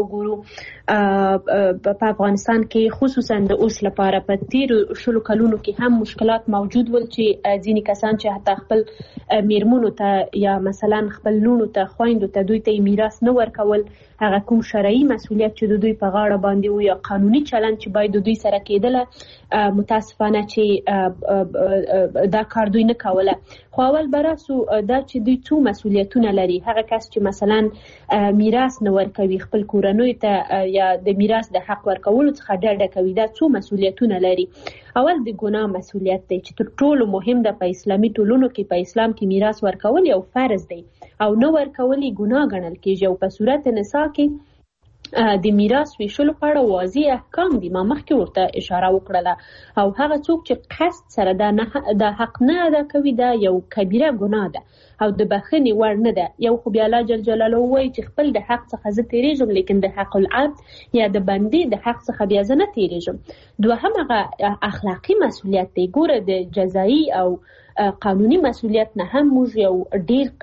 وګورو. په افغانستان کې خصوصا د اوس لپاره په تیرو شلو کلونو کې هم مشکلات موجود ول چې ځینې کسان چې حتی خپل میرمنو ته یا مثلا خپل لونو ته خویندو ته دوی ته میراث نه ورکول، هغه کوم شرعي مسؤلیت چې د دوی په غاړه باندې و یا قانوني چلند چې باید دوی سره کېدله متاسفانه چې دا کار دوی نه کوله. خو اول براسو دا چې دوی څو مسؤلیتونه لري. هغه کس چې مثلا میراث نه ورکوي خپل کورنۍ ته یا د میراث د حق ورکولو څخه ډډه کوي، دا څو مسؤلیتونه لري. اول د ګناه مسؤلیت دی چې تر ټولو مهم ده په اسلامي ټولنو کې. په اسلام کې میراث ورکول یو فرض دی او نه ورکول ګناه ګڼل کېږي او په صورت نساء کې د میراث ویشلو په اړه واضح احکام دي. ما مخکې ورته اشاره وکړله او هغه څوک چې قصد سره دا نه دا حق نه ادا کوي دا یو کبیره ګناه ده او د بخښنې وړ نه ده. یو خو بیا الله جل جلاله وایي چې خپل د حق څخه زه تیریږم لیکن د حق العبد یا د بندې د حق څخه بیا زه نه تیریږم. دوهم هغه اخلاقي مسؤلیت دی. ګوره د جزایي او قانوني مسؤلیت نه هم موږ یو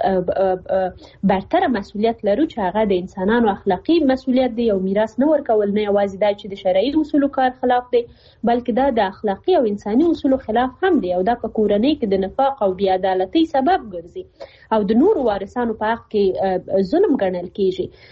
ډیر برتره مسؤلیت لرو چې هغه د انسانانو اخلاقي مسؤلیت دی. یو میراث نه ورکول نه یوازې دا چې د شرعي اصولو کار خلاف دی بلکې دا د اخلاقي او انساني اصولو خلاف هم دی او دا په کورنۍ کې د نفاق او بې عدالتۍ سبب ګرځي او د نورو وارثانو په حق کې ظلم ګڼل کېږي.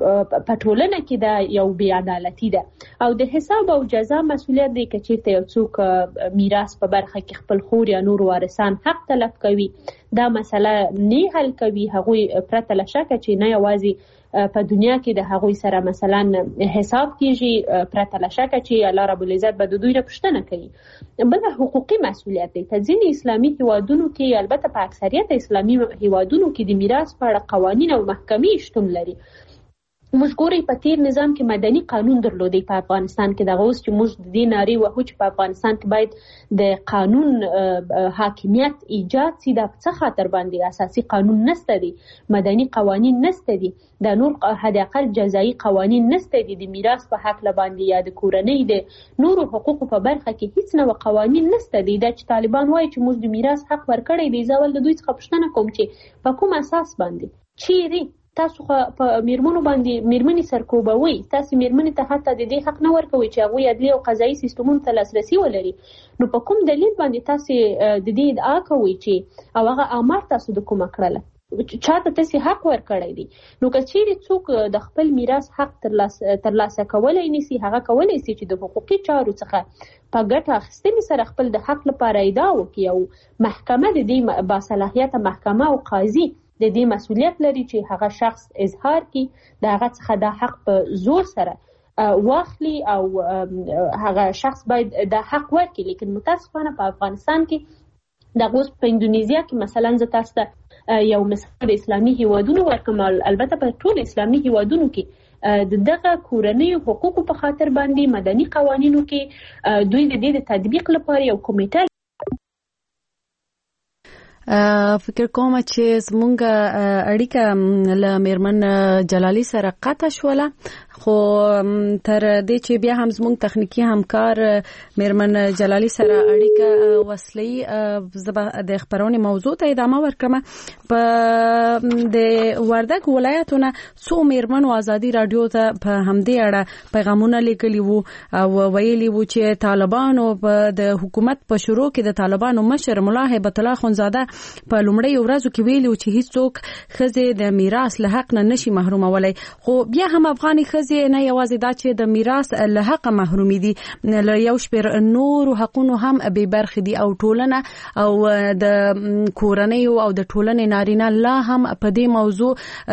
په ټولنه کې دا یو بې عدالتي ده او د حساب او جزا مسؤلیت دی که چېرته یو څوک میراث په برخه کې خپل خور یا نور وارثان حق تلف کوي دا مسله نه حل کوي هغوی پرته له شکه چې نه یوازې په دنیا کې د هغوی سره مثلا حساب کیږي پرته له شکه چې الله رب العزت به د دوی نه پوښتنه کوي. بل حقوقي مسؤلیت دی. په ځینې اسلامي هیوادونو کې البته په اکثریت اسلامي هیوادونو کې د میراث په اړه قوانین او محکمې شتون لري. موږ ګورئ په تیر نظام کې مدني قانون درلودی. په افغانستان کې دغه اوس چې موږ د دې نارې وهو چې په افغانستان کې باید د قانون حاکمیت ایجاد سي، دا په څه خاطر باندې اساسي قانون نسته دی، مدني قوانین نسته دي، د نور حد اقل جزایي قوانین نسته دي، د میراث په حق باندې یا د کورنۍ د نورو حقوقو په برخه کې هیڅ نوع قوانین نسته دي. دا چې طالبان وایي چې موږ د میراث حق ورکړی دی، زه ول د دوی څخه پوښتنه کوم چې په کوم اساس باندې چیرې تاسو په میرمنو باندې میرمنې سرکوبوي، تاسو میرمنې ته حتی د دې حق نه ورکوي چې هغوی عدلي او قضایي سیستمونو ته لاسرسي ولري. نو په کوم دلیل باندې تاسو د دې ادعا کوئ چې او هغه امر تاسو د کومه کړله چاته تاسو حق ورکړی دی؟ نو که چیرې څوک د خپل میراث حق ترلاسه کولی نشي، هغه کولی شي چې د حقوقي چارو څخه په ګټه اخیستنې سره خپل د حق لپاره ادعا وکړي او محکمه د دې باصلاحیته محکمه او قاضي د دې مسؤلیت لري چې هغه شخص اظهار کړي د هغه څخه د حق په زور سره واخلي او هغه شخص باید د حق ورکړي. لیکن متاسفانه په افغانستان کې د اوس په اندونیزیا کې مثلا زه تاسو ته یو مثال د اسلامي هیوادونو ورکوم، البته په ټول اسلامي هیوادونو کې د دغه کورنۍ حقوقو په خاطر باندې مدني قوانینو کې دوی د دې د تطبیق لپاره یو کمیټه فکر کوم چې زمونږ اړیکه له میرمن جلالي سره قطع شوله خو تر دې چې بیا هم زمونږ تخنیکی همکار میرمن جلالي سره اړیکه وصلي زبا د خبرونې موضوع ته ادامه ورکړم. په د وردګ ولایتونه څو میرمنو ازادي رادیو ته په همدې اړه پیغامونه لیکلي وو او ویلي وو چې طالبانو د حکومت په شروع کې د طالبانو مشر ملا هیبت الله خونزاده په لومړی ورځو کې ویلي چې هیڅوک ښځې د میراث له حق نه نشي محرومولای. خو بیا هم افغاني ښځې نه یوازې دا چې د میراث له حق محرومي دي، له یو شمېر نورو حقونو هم بې برخې دي او ټولنه او د کورنیو او د ټولنې نارینه لا هم په دې موضوع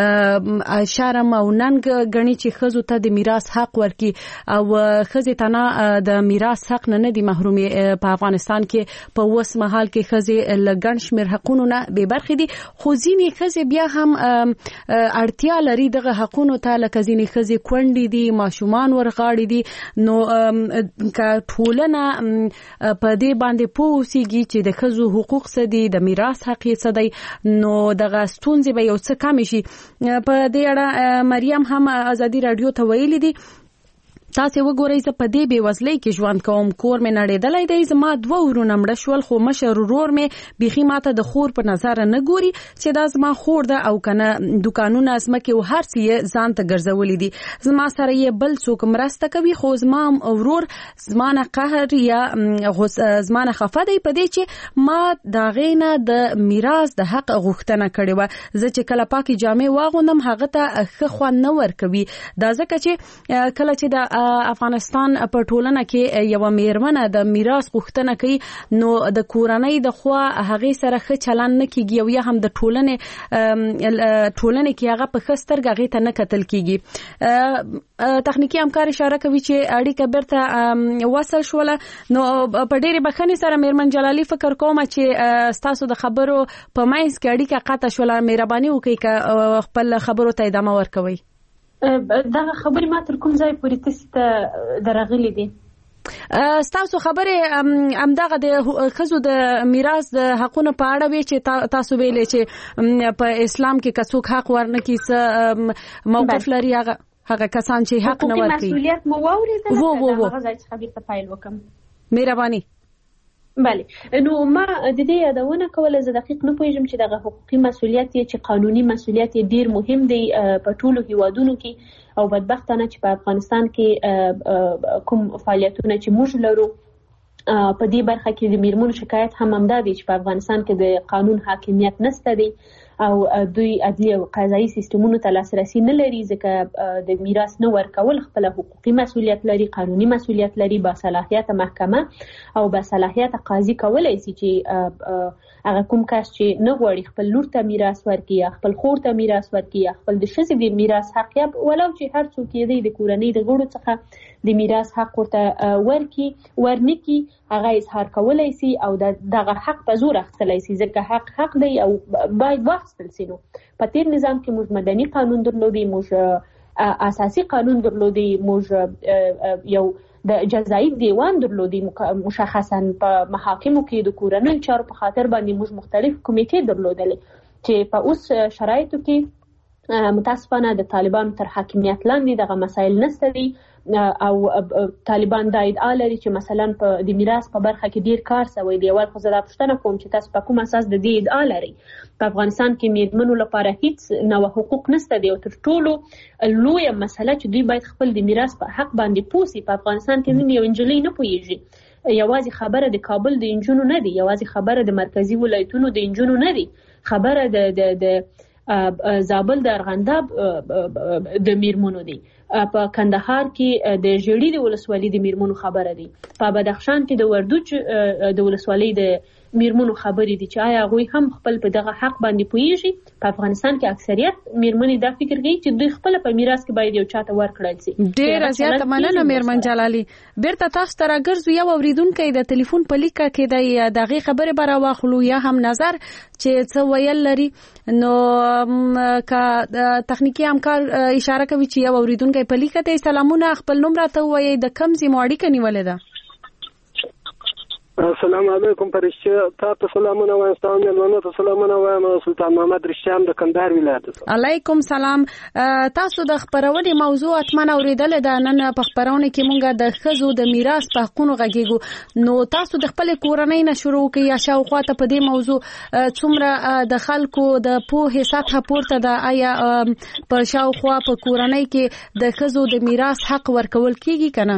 شرم او ننګ ګڼي چې ښځو ته د میراث حق ورکړي او ښځې ته نه د میراث حق نه نه دي محرومي. په افغانستان کې په اوس مهال کې ښځې له ګڼ شمېر حقونو نه بې برخې دي، خو ځینې ښځې بیا هم اړتیا لري دغه حقونو ته، لکه ځینې ښځې کونډې دي، ماشومان ورغاړي دي. نو که ټولنه په دې باندې پوه اوسېږي چې د ښځو حقوق څه دي، د میراث حق یې څه دی، نو دغه ستونزې به یو څه کمې شي. په دې اړه مریم هم ازادي رادیو ته ویلي دي تاسو وګورئ زه په دې بېوزلۍ کې ژوند کوم، کور مې نړېدلی دی، زما دوه ورونه مړه شول، خو مشر ورور مې بیخي ماته د خور په نظر نه ګوري چې دا زما خور ده او کنه دکانونه ځمکې او هر څه یې ځان ته ګرځولي دي، زما سره یې بل څوک مرسته کوي، خو زما ورور زما نه قهر یا زما نه خفه دی په دې چې ما د هغې نه د میراث د حق غوښتنه کړې وه. زه چې کله پاکې جامې واغوندم هغه ته ښه خوند نه ورکوي، دا ځکه چې کله چې د افغانستان په ټولنه کې یو میرمنه د میراث غوښتنه کوي نو د کورنۍ د خوا هغې سره ښه چلند نه کیږي او یا هم د ټولنې ټولنې کې هغه په ښه سترګه هغې ته نه کتل کیږي. تخنیکی همکار اشاره کوي چې اړیکه بیرته وصل شوله. نو په ډېرې بخښنې سره میرمن جلالي فکر کوم چې ستاسو د خبرو په منځ کې اړیکه قطع شوله، مهرباني وکړئ که خپل خبرو ته ادامه ورکوئ. دغه خبرې ما تر کوم ځای پورې تاسو ته درغلي دي؟ ستاسو خبرې همدغه د ښځو د میراث د حقونو په اړه وی چې تاسو ویلې چې په اسلام کې که څوک حق ورنکړي څه موقف لري هغه هغه کسان چې حق نه ورکړي. مسؤلیت مو واورېدله هغه ځای څخه بیرته پیل وکړم. مهرباني. بله، نو ما د دې یادونه کوله، زه دقیق نه پوهېږم چې دغه حقوقي مسؤلیت یې چې قانوني مسؤلیت یې ډېر مهم دی په ټولو هیوادونو کې، او بدبختانه چې په افغانستان کې کوم فعالیتونه چې موږ لرو په دې برخه کې د میرمنو شکایت هم همدا دی چې په افغانستان کې د قانون حاکمیت نشته دی او دوی عدلي او قضایي سیستمونو ته لاسرسي نه لري، ځکه د میراث نه ورکول خپل حقوقي مسؤلیت لري، قانوني مسؤلیت لري. با صلاحیت محکمه او با صلاحیت قاضي کولای شي چې هغه کوم کس چې نه غواړي خپل لور ته میراث ورکړي یا خپل خور ته میراث ورکړي یا خپل د ښځې د میراث حق یا ولو چې هر څوک یې دی د کورنۍ د غړو څخه د میراث حق ورته ورکړي ورنکړي، هغه اظهار کولای شي او دغه حق په زور اخیستلی شي، ځکه حق حق دی او باید واخیستل شي. نو په تیر نظام کې موږ مدني قانون درلودی، موږ اساسي قانون درلودی، موږ یو د جزایي دیوان درلودی، مشخصا په محاکمو کې د کورنۍ چارو په خاطر باندې موږ مختلف کمیټې درلودلې چې په اوس شرایطو کې متاسفانه د طالبانو تر حاکمیت لاندې دغه مسایل نشته دي او طالبان دا ادعا لري چې مثلا په د میراث په برخه کې ډیر کار شوی دی. اول خو زه دا پوښتنه کوم چې تاسو په کوم اساس د دې ادعا لري؟ په افغانستان کې میرمنو لپاره هیڅ نوع حقوق نشته دی او تر ټولو لویه مسله چې دوی باید خپل د میراث په حق باندې پوه شي. په افغانستان کې نن یو نجلۍ نه پوهېږي، یوازې خبره د کابل د انجونو نه دی، یوازې خبره د مرکزي ولایتونو د انجونو نه دی، خبره د د د زابل د ارغنداب د میرمنو دی. په کندهار کې د ژړی د ولسوالۍ د میرمنو خبره دي، په بدخشان کې د وردوج د ولسوالۍ د میرمنو خبرې دي چې آیا هغوی هم خپل په دغه حق باندې پوهیږي. په افغانستان کې اکثریت میرمنې دا فکر کوي چې دوی خپل په میراث کې باید یو چاته ورکړل شي. ډېر زیاته مننه میرمن جلالي. بیرته تاسو ته راګرځو، یو اوریدونکی د ټلیفون په لیکه کې د دغه خبره بار واخلو یا هم نظر چې څه ویل لري. نو کا تخنیکی همکار اشاره کوي چې یو اوریدونکی په لیکه ته سلامونه، خپل نوم راته وایي، د کوم ځای اړیکه نیولې ده؟ السلام علیکم پرشته، تاسو سلامونه وایم، تاسو ملونه ته سلامونه وایم. سلطان محمد رشام د کندهار ولایت. علیکم سلام. تاسو د خبرونې موضوع اتمن اوریدل ده. نن په خبرونه کې مونږ د خزو د میراث په حقونو غږیږو. نو تاسو د خپل کورنۍ نه شروع کړئ یا شاوخوا ته په دې موضوع څومره د خلکو د پوهې سطح پورته ده؟ آیا په شاوخوا په کورنۍ کې د خزو د میراث حق ورکول کیږي کنه؟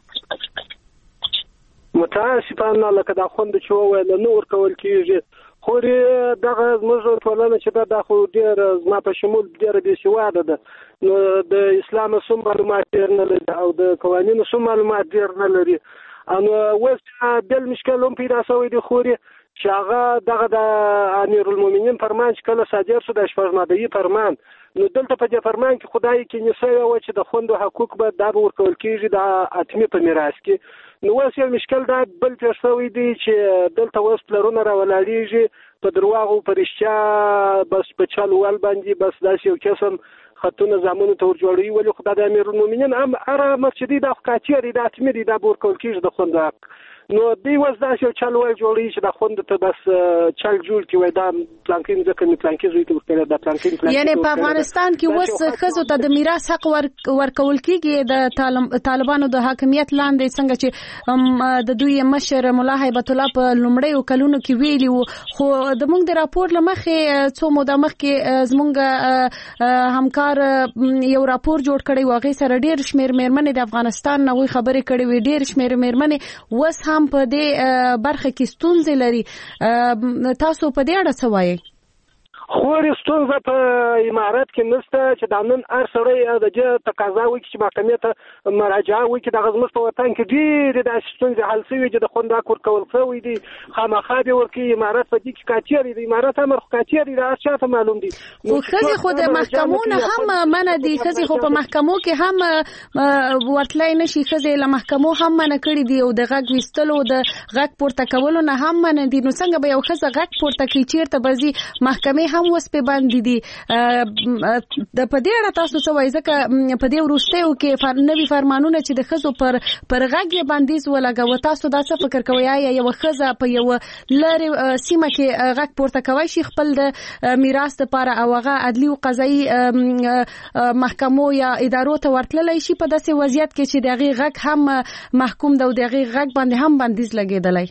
متاسفانه لکه دا خوند چې وویل نه ورکول کیږي، خو دغه زموږ ټولنه چې دا د خو ډیر زما په شمول ډیر بې سواده ده. نو د اسلام سم معلومات ډیر نه لري او د قوانینو سم معلومات ډیر نه لري. ان اوس بل مشکل هم پیدا شوی دی، خو چې هغه دغه د امیر المؤمنین فرمان چې کله صادر شو د شپږ ماده‌ای فرمان، نو دلته په دې فرمان کې خدای کې نشي او چې د خوندو حقوق به د ورکول کیږي د اتمی په میراث کې. نو اوس یو مشکل دا بل پیښ شوی دی چې دلته اوس پلرونه راولاړیږي په درواغو پرشتیا بس په چل ول باندې بس داسې یو قسم خطونه زمونږ ته ورجوړوي. ولې خدای د امیر المؤمنین هم اره مسجدي د حقاتي د اتمی د ورکول کیږي د خوندو حق. نو دی وځ دا چې چل وای جوړی چې د خوند ته بس چل جوړ کی وای دا پلانکین ځکه می پلانکین زوی ته ورکړه د پلانکین پلان. یعنی په افغانستان کې وس خزو ته د میراث حق ورکول کیږي د طالبانو د حاکمیت لاندې، څنګه چې د دوی مشر مولا هیبت الله په لومړیو کلونو کې ویلی وو. خو د موږ د راپور لمخې څو موده مخکې زموږ همکار یو راپور جوړ کړی و، هغه سره ډیر شمیر میرمنې د افغانستان نه وی خبرې کړې وي، ډیر شمیر میرمنې وس هم په دې برخه کې ستونزې لري. تاسو په دې اړه څه وایي؟ خو ستونزه په امارات کې نشته چې دا نن هر سړی د دې تقاضا وکړي چې محکمې ته مراجعه وکړي. دغه زموږ په وطن کې ډېرې داسې ستونزې حل شوي چې د خوند حق ورکول شوی دي، خامخا به ورکړي. امارات په دې کې کاچیر دي، امارات امر خو کاچیر دي، دا هر چاته معلوم دي. خو ښځې خو د محکمو نه هم منع دي، ښځې خو په محکمو کې هم ورتلی نشي، ښځې له محکمو هم منع کړي دي او د غږ ویستلو د غږ پورته کولو نه هم منع دي. نو څنګه به یو ښځه غږ پورته کړي؟ چیرته به ځي؟ محکمې هم وس په باندې دي. د په دې اړه تاسو څه وایي؟ ځکه په دې وروستیو کې نوي فرمانونه چې د ښځو پر پر غږ بندیز ولګوي، تاسو دا څه فکر کوئ؟ آیا یو ښځه په یو لرې سیمه کې غږ پورته کوي شي خپل د میراث لپاره او هغه عدلي او قضایي محکمو یا ادارو ته ورتللی شي په داسې وضعیت کې چې د هغې غږ هم محکوم ده او د هغې غږ باندې هم بندیز لګېدلی؟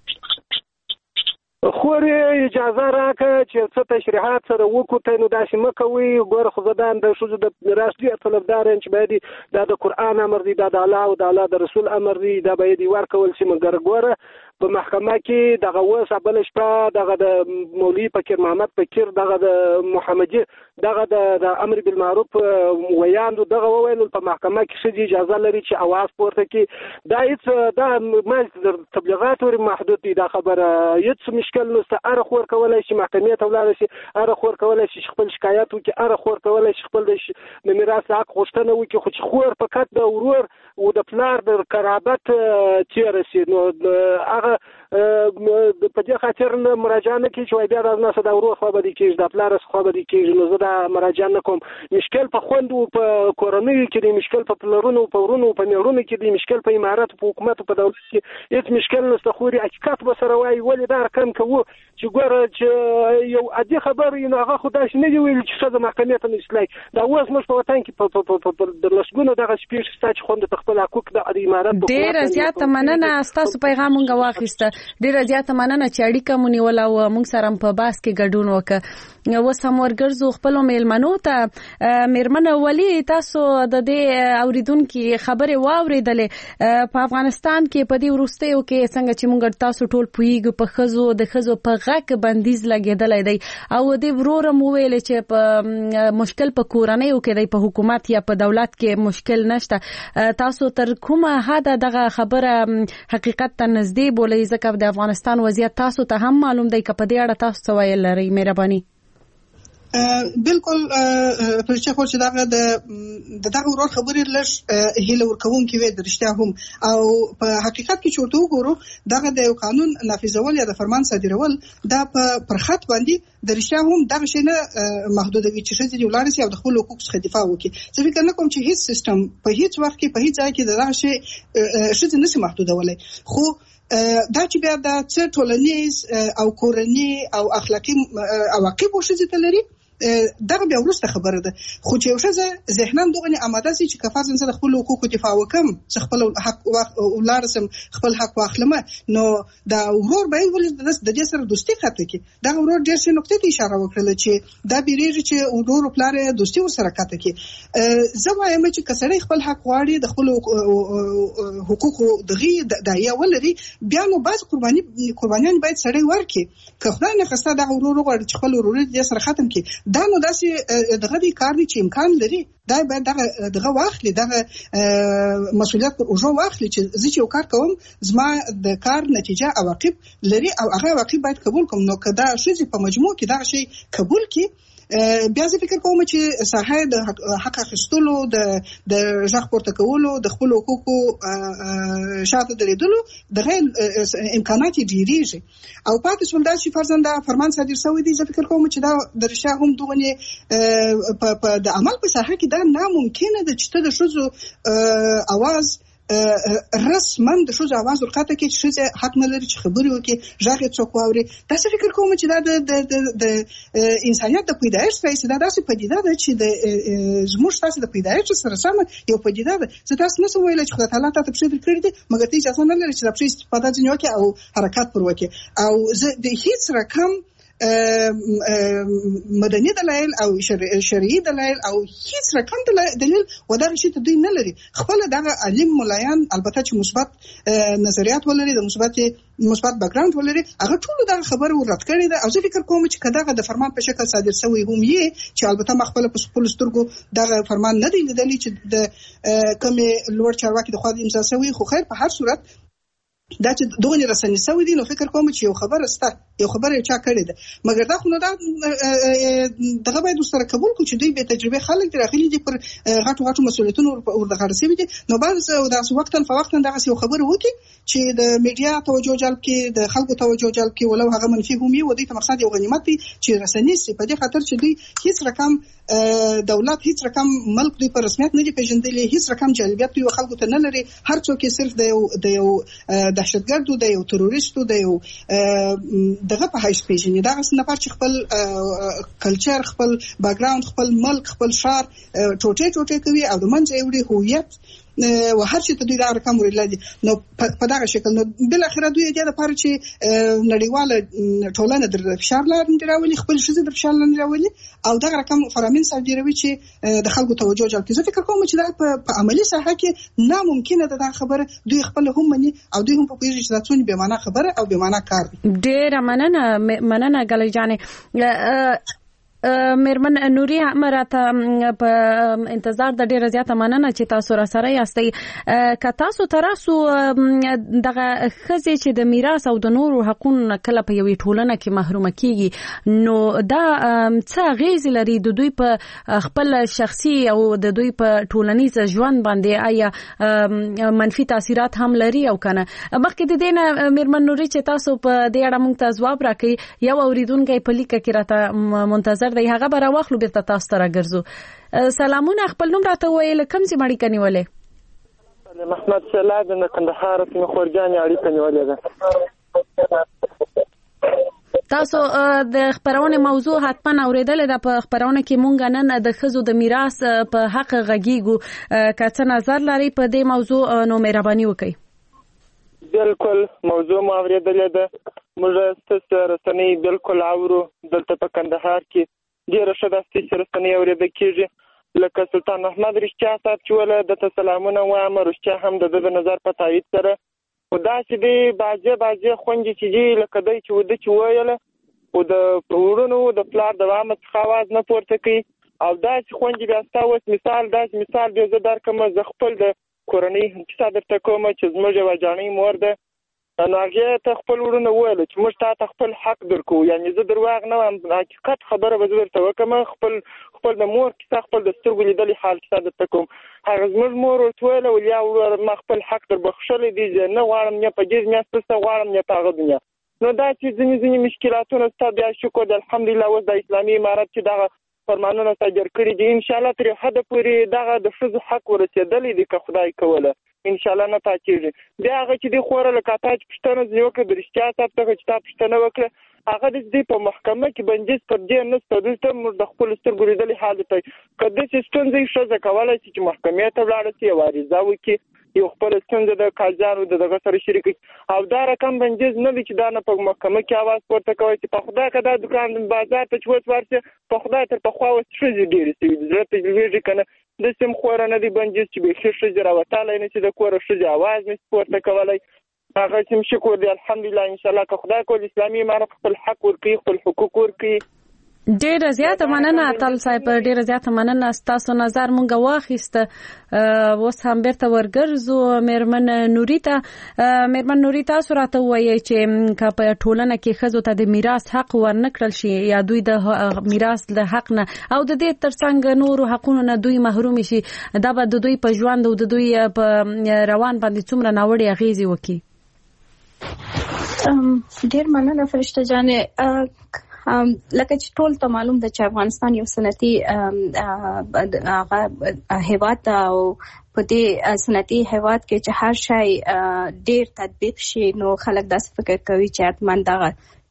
خو اجازه راکړه چې څه تشریحات سره وکړو، نو داسې مه کوئ. ګوره خو زه دا د ښځو د میراث ډېر طلبدار یم چې باید دا د قرآن امر دی، دا د الله او د الله د رسول امر دی، دا باید ورکول شي. مګر ګوره په محکمه کې دغه اوس بله شپه دغه د مولوي فقیر محمد فقیر دغه د محمدي دغه د امر بالمعروف ویاندو دغه وویل په محکمه کې ښځې اجازه لري چې اواز پورته کړي. دا هېڅ دا ما تبلیغات ورې محدود دي، دا خبره هېڅ مشکل نشته. هر خور کولی شي محکمې ته ولاړ شي، هر خور کولی شي خپل شکایت وکړي، هر خور کولی شي خپل د میراث حق غوښتنه وکړي. خو چې خور فقط د ورور او د پلار د قرابت تېره شي، نو هغه په دې خاطر نه مراجعه نه کوي چې وایي بیا دا نه څه د ورور خوا به دې کېږي، د پلار خوا به دې کېږي. نو زه دا مراجعه نه کوم. مشکل په خویندو په کورنیو کې دی، مشکل په پلرونو په ورونو په میړونو کې دی، مشکل په اماراتو په حکومتو په دولت کې هېڅ مشکل نشته. خو حقیقت به سره وایي. ولې دا رقم کوو چې ګوره چې یو عادي خبر وي، نو هغه خو داسې نه دي ویلي چې ښځه محکمې ته نشي تللی. دا اوس زموږ په وطن کې د لسګونو دغسې پېښې شته چې خویندو ته خپل حقوق د امارات ډېره زیاته مننه. ستاسو پیغام مونږ واخیسته. ډیره زیاته مننه چې اړیکه مو نیوله او موږ سره په باس کې ګډون وکړ. اوس هم ورګرځو خپلو میلمنو ته. میرمن ولي تاسو د دې اوریدونکو خبرې واورېدلې په افغانستان کې په دې وروستیو کې څنګه چې موږ تاسو ټول پوهیږو په ښځو د ښځو په غږ بندیز لګېدلی دی او د ورور مو ویل چې په مشکل په کورنیو کې دی، په حکومت یا په دولت کې مشکل نشته. تاسو تر کومه حد دغه خبره حقیقت ته نږدې بولئ ځکه د افغانستان وضعیت تاسو ته هم معلوم دی که په دې اړه تاسو څه ویل لرئ؟ مهرباني. بالکل پرچا خو چې دغه د دغه ورور خبرې لږ هیله ورکوونکې وي د رښتیا هم، او په حقیقت کې چې ورته وګورو دغه د یو قانون نافذول یا د فرمان صادرول دا په پرخط باندې د رښتیا هم دغه شی نه محدودوي چې ښځې دې ولاړې سي او د خپلو حقوقو څخه دفاع وکړي. زه فکر نه کوم چې هیڅ سیستم په هیڅ وخت کې په هیڅ ځای کې دغه شی ښځې نشي محدودولی، خو دا چې بیا د څه ټولنیز او کورني او اخلاقي عواقب ښځې ته لري دغه بیا وروسته خبره ده. خو چې یو ښځه ذهناً دغه اماده سي چې کفار زنه د خپل حقوقو دفاع وکم، چې خپل حق ولارسم خپل حق واخلم، نو دا ورور به ول د دې سره دوستي خاطر کې دا ورور ډېر څه نقطې ته اشاره وکړه چې دا بیرېږي چې ورور پلار دوستي ور سره کاته کې. زه وایم چې کسړی خپل حق واړي د خپل حقوقو دغه دایې ولري، بیا نو باز قرباني قربانیان باید سړی ورکړي. که خدای نه خسته دا ورور غواړي چې خپل ورور دې سره ختم کړي، دا نو داسې دغه دی کار دی چې امکان لري دا باید دغه دغه واخلي، دغه مسؤلیت پر اوجو واخلي چې زه چې یو کار کوم زما د کار نتیجه عواقب لري او هغه عواقب باید قبول کوم. نو که دا شې په مجموع کې دا شی قبول کړي، بیا زه فکر کوم چې ساحه د حق اخیستلو د د ځخ پورته کولو د خپل حقوقو شاته درېدلو دغه امکانات ډیریږي او پاتې شول دا چې فرزنده فرمان صادر شوی دی. زه فکر کوم چې دا د رښتیا هم دغه په د عمل په ساحه کې دا ناممکنه ده چې ته د ښځو اواز رسمن د ښځو اواز ورقاته کې چې ښځې حق نه لري چې خبرې وکړي، غږ یې څوک واوري. داسې فکر کوم چې دا د د انسانیت د پیدایښت راهیسې دا داسې پدیده ده چې د زموږ تاسې د پیدایښت سره سمه یو پدیده ده. زه تاسو نه شم ویلی چې خدای تعالی تاته پښې درکړي دي مګر ته اجازه نه لري چې د پښې استفاده ځینې وکړي او حرکت پر وکړي. او زه د هیڅ رقم مدني دلایل او شرعي دلایل او هیڅ رقم دلیل ودغه شی ته دوی نه لري. خپل دغه عالم ملایان البته چې مثبت نظریات ولري، د مثبت مثبت بیکګراوند ولري، هغه ټول دغه خبره ورته کړې ده. او زه فکر کوم چې کداغه د فرمان په شکل صادر شوی هم یې چې البته مخبل په خپل سترګو دغه فرمان نه دی لیدلی چې د کومه لوړ چارواکي د خوا امضا شوی، خو خیر په هر صورت دا چې دغه رسنۍ سوي دي. نو فکر کوم چې یو خبره ستا یو خبره چا کړې ده مګر دا خو نو دا دغه باید سره قبول کو چې دوی به تجربه خلک راغلي دي پر غټو غټو مسؤلیتونو ور دغه رسېږي دي. نو بعد دا وختن په وختن دغه یو خبره وکي چې د میډیا توجه جلب کې د خلکو توجه جلب کې ولو هغه منفي هم وي، و دې ته مقصد یو غنیمت دی چې رسنۍ سي په دې خاطر چې دوی هیڅ رقم دولت هیڅ رقم ملک دوی په رسمیت نه دی پیژندلی، هیڅ رقم جالبیت دوی خلکو ته نه لري. هر څوک صرف د یو د یو دهشتګردو د یو تروریستو د یو دغه په حیث پیژني. دا څنګه پر چې خپل کلچر خپل بیکګراوند خپل ملک خپل شهر ټوټه ټوټه کوي او د منځ یوړي هویت و هر څه ته دوی دا رقم ورلې دي. نو په دغه شکل نو بل اخر دوی د لپاره چې نړیواله ټولنه در فشار لاندې راولي، خپل شذ در فشار لاندې راولي او دغه رقم فرامین صادروي چې د خلکو توجه جلب کړي. زه فکر کوم چې دا په عملی ساحه کې ناممکنه ده دا خبره دوی خپل هم مني او دوی هم په پیژې چې دا څونه به معنا خبره او به معنا کار دي. ډېر مننه مننه ګلې جانې. میرمن نوري امراته په انتظار د ډیره زیاته مننه چې تاسو را سره یاستئ. که تاسو تراسو دغه ښځې چې د میراث او د نورو حقوقو کله په یوې ټولنه کې محرومه کیږي نو دا څه اغیز لري د دوی په خپل شخصي او د دوی په ټولنیز ژوند باندې؟ آیا منفي تاثیرات هم لري او کنه؟ مخکې د دې نه میرمن نوري چې تاسو په دې اړه موږ ته ځواب راکړئ، یو اوریدونکی په لیکه کې راته منتظر دی، هغه به راوخلو بیرته تاسو ته راګرځو. سلامونه، خپل نوم راته ووایئ، له کوم ځای اړیکه نیولې؟ محمد سلا د کندهار څخه خورجانې اړیکه نیولې ده. تاسو د خبرونه موضوع حتما اوریدلې ده. په خبرونه کې مونږ نن د ښځو د میراث په حق غږیږو. که څه نظر لري په دې موضوع نو مهرباني وکړئ. بالکل موضوع مو اورېدلې ده. موږ ستاسو رسنۍ بالکل اورو. دلته په کندهار کې ډېره ښه ده ستاسو رسنۍ اورېدل کېږي. لکه سلطان محمد رښتیا صاحب چې وله د سلامونه وایم، رښتیا هم د د نظر په تایید سره خو داسې دی بعضې بعضې خویندې چې دي لکه دی چې وده چې ویله خو د وروڼو د پلار د وامه څخه اواز نه پورته کوي او داسې خویندې بیا ستا اوس مثال داسې مثال دی زه درکړم. زه خپل د کورنۍ کیسه درته کوم چې زموږ یوه جانۍ مور ده، نو هغې ته خپل وروڼه وویله چې موږ تا ته خپل حق درکوو. یعنې زه درواغ نه وایم، حقیقت خبره به زه درته وکړم. خپل خپل د مور کیسه خپل د سترګو لیدلې حال کیسه درته کوم. هغه زموږ مور ورته ویله ولیا وروره ما خپل حق در بخښلی دی، زه نه غواړم نه په دې دنیا څه غواړم نه په هغه دنیا. نو دا چې ځینې ځینې مشکلاتونه ستا بیا شکر د الحمدلله اوس د اسلامي امارت چې دغه فرمانونه صادر کړي دي انشاءالله تر حد پورې دغه د ښځو حق ورسېدلی دی که خدای کوله انشاءالله نه پاتېږي. بیا هغه چې دی خوره لکه تا چې پوښتنه ځینې وکړه د رښتیا صاحب څخه چې تا پوښتنه وکړه هغه د دې په محکمه کې بندیز پر دې نشته. دلته موږ د خپلو سترګو لیدلې حال دی که داسې ستونزه یې ښځه کولی شي چې محکمې ته ولاړه شي یوه عریضه وکړي یو خپله ستونزه د قاضیانو د دغه سره شریکه او دا رقم بندیز نه وي چې دا نه په محکمه کې اواز پورته کوی چې په خدای که دا دوکان بازار ته چې اوس ورسې په خدای تر پخوا اوس ښځې ډېرې شوي دي. زړه ته لوېږي که نه داسې هم خوره نه دی بندیز چې بیخي ښځې راوتلی نه شي د کوره ښځې اواز نه شي پورته کولی. هغه چې هم شکر دی الحمدلله انشاءالله که خدای کول اسلامي امارت خپل حق ورکوي خپل حقوق ورکوي. ډیره زیاته مننه اتل صاحب، ډیره زیاته مننه. ستاسو نظر مونږ واخیسته. اوس هم بیرته ورګرځو میرمن نوري ته. میرمن نوري تاسو راته ووایئ چې که په ټولنه کې ښځو ته د میراث حق ورنکړل شي یا دوی د میراث له حق نه او د دې ترڅنګ نورو حقونو نه دوی محروم شي، دا به د دوی په ژوند او د دوی په روان باندې څومره ناوړې اغیزې وکړي؟ ډیر مننه فرشته جانې. لکه چې ټول ته معلوم ده چې افغانستان یو سنتي هیواد ده او په دې سنتي هیواد کې چې هر شی ډیر تطبیق شي نو خلک داسې فکر کوي چې حتما دغه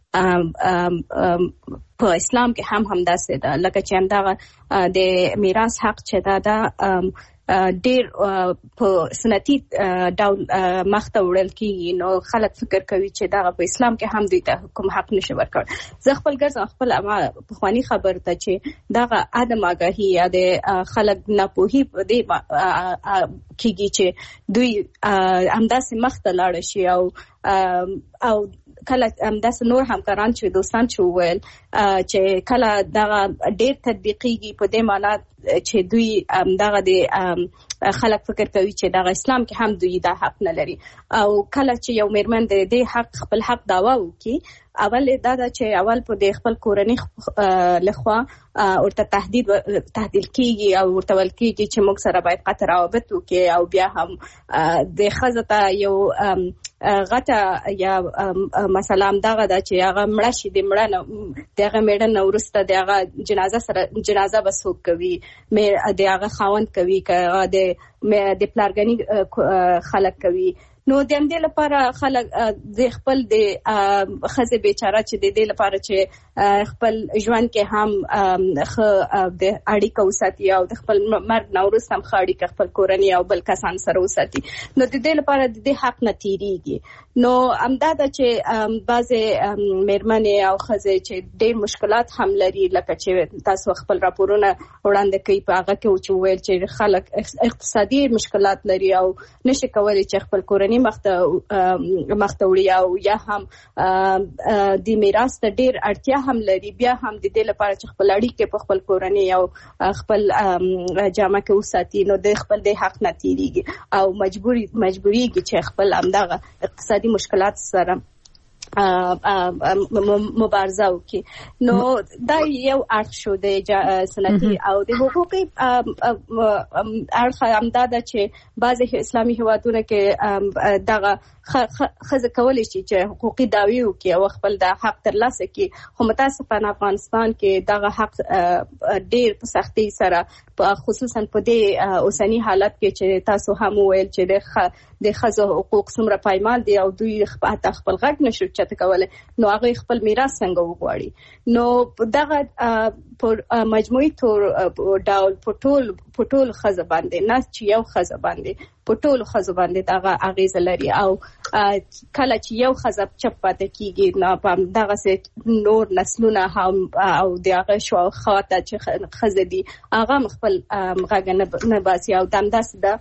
په اسلام کې هم همداسې ده. لکه چې همدغه د میراث حق چې ده دا ډیر په سنتي ډول مخته وړل کېږي نو خلک فکر کوي چې دغه په اسلام کې هم دوی ته کوم حق نشي ورکړ. زه خپل ګرځم خپل پخواني خبر ته چې دغه عدم آګاهي یا د خلک ناپوهي په دې کېږي چې دوی همداسې مخته لاړ شي او او کله همداسې نور همکاران چې دوستان چې وویل چې کله دغه ډیر تطبیقیږي په دې معنا چې دوی دغه د خلک فکر کوي چې دغه اسلام کې هم دوی دا حق نه لري او کله چې یو میرمن د دې حق خپل حق دعوا وکړي اول دا ده چې اول په د خپل کورنۍ لخوا ورته تهدید تهدید کیږي او ورته ویل کیږي چې موږ سره باید قطع روابط وکړي او بیا هم د ښځې ته یو غټه یا مثلا دغه ده چې هغه مړه شي د مړه نه د هغه میړه نه وروسته د هغه جنازه سره جنازه به څوک کوي، د هغه خاوند کوي که د د پلارګني خلک کوي. نو د دې لپاره خلک د خپل د ښځې بیچاره چې د دې لپاره چې خپل ژوند کې هم ښه د اړیکه وساتي او د خپل مرګ نه وروسته هم ښه اړیکه خپل کورنۍ او بل کسان سره وساتي نو د دې لپاره د دې حق نه تیریږي. نو همدا ده چې بعضې میرمنې او ښځې چې ډېر مشکلات هم لري لکه چې تاسو خپل راپورونه وړاندې کوي په هغه کې چې ویل چې خلک اقتصادي مشکلات لري او نشي کولی چې خپل کورنۍ مخته مخته وړي او یا هم د میراث ته ډیر اړتیا هم لري بیا هم د دې لپاره چې خپل اړیکې په خپل کورنۍ او خپل جامه کې وساتي نو د خپل د حق نه تیریږي او مجبوري مجبوریږي چې خپل همدغه اقتصادي مشکلات سره مبارزه وکړي. نو دا یو اړخ شو د سنتي او د حقوقي اړخ همدا ده چې بعضې اسلامي هیوادونه کې دغه ښځه کولی شي چې حقوقي دعوی وکړي او خپل د حق ترلاسه کړي خو متاسفانه افغانستان کې دغه حق ډېر په سختۍ سره خصوصا په دې اوسني حالت کې چې تاسو هم وویل چې د ښځو حقوق څومره پایمال دي او دوی حتی خپل غږ نشو اوچته کولای، نو هغه خپل میراث څنګه وغواړي. نو دغه په مجموعي تور ډول پټول پټول خزه باندې نه چې یو خزه باندې پټول خزه باندې دغه اغیز لري، او کله چې یو خزه چپ پاتې کیږي نو په دغه سه نور نسلونه هم او دغه شو خاطه چې خزه دي هغه خپل غږ نه باسي، او دمداس د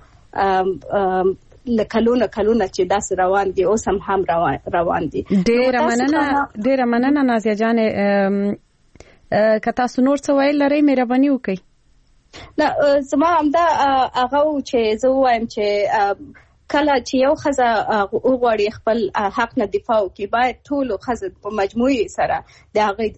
لکلونه کلونه چې داس روان دي اوس هم هم روان دي. ډیره مننه ډیره مننه نازیه جان. که تاسو نور څه ویل لرئ مهرباني وکړئ. نه زما همدا هغه چې زه وایم چې کله چې یو ښځه وغواړي خپل حق نه دفاع وکړي باید ټولو ښځو په مجموعي سره د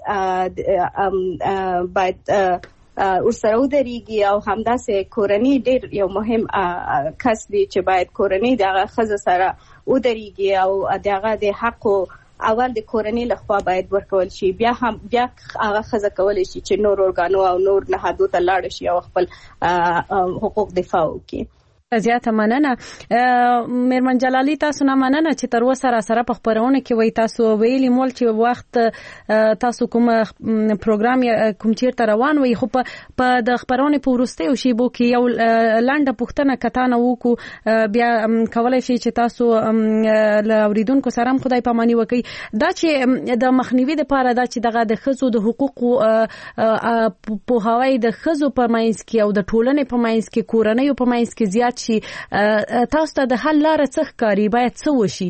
هغې باید ورسره ودرېږي، او همداسې کورنۍ ډېر یو مهم کس دی چې باید کورنۍ د هغه ښځو سره ودرېږي او د هغه د حقو اول د کورنۍ لخوا باید ورکول شي، بیا هم بیا هغه ښځه کولی شي چې نور ارګانو او نور نهادو ته لاړ شي او خپل حقوق دفاع وکړي. زیاته مننه. میرمن جلالی تاسو نه مننه چې تر اوسه را سره په خبرونه کې وای تاسو ویلي مول چې وخت تاسو کوم پروګرام کوم چیرته روان وي، خو په د خبرونه په ورسته شی بو کې یو لنډه پوښتنه کتانه وکړو بیا کولای شي چې تاسو له اوریدونکو سره هم خدای پاماني وکړي. دا چې د مخنیوي لپاره دا چې دغه د ښځو د حقوقو په هواي د ښځو په ماینس کې او د ټولنې په ماینس کې کورنۍ په ماینس کې زیات شي، تاسو ته د حل لاره څه ښکاري، باید څه وشي؟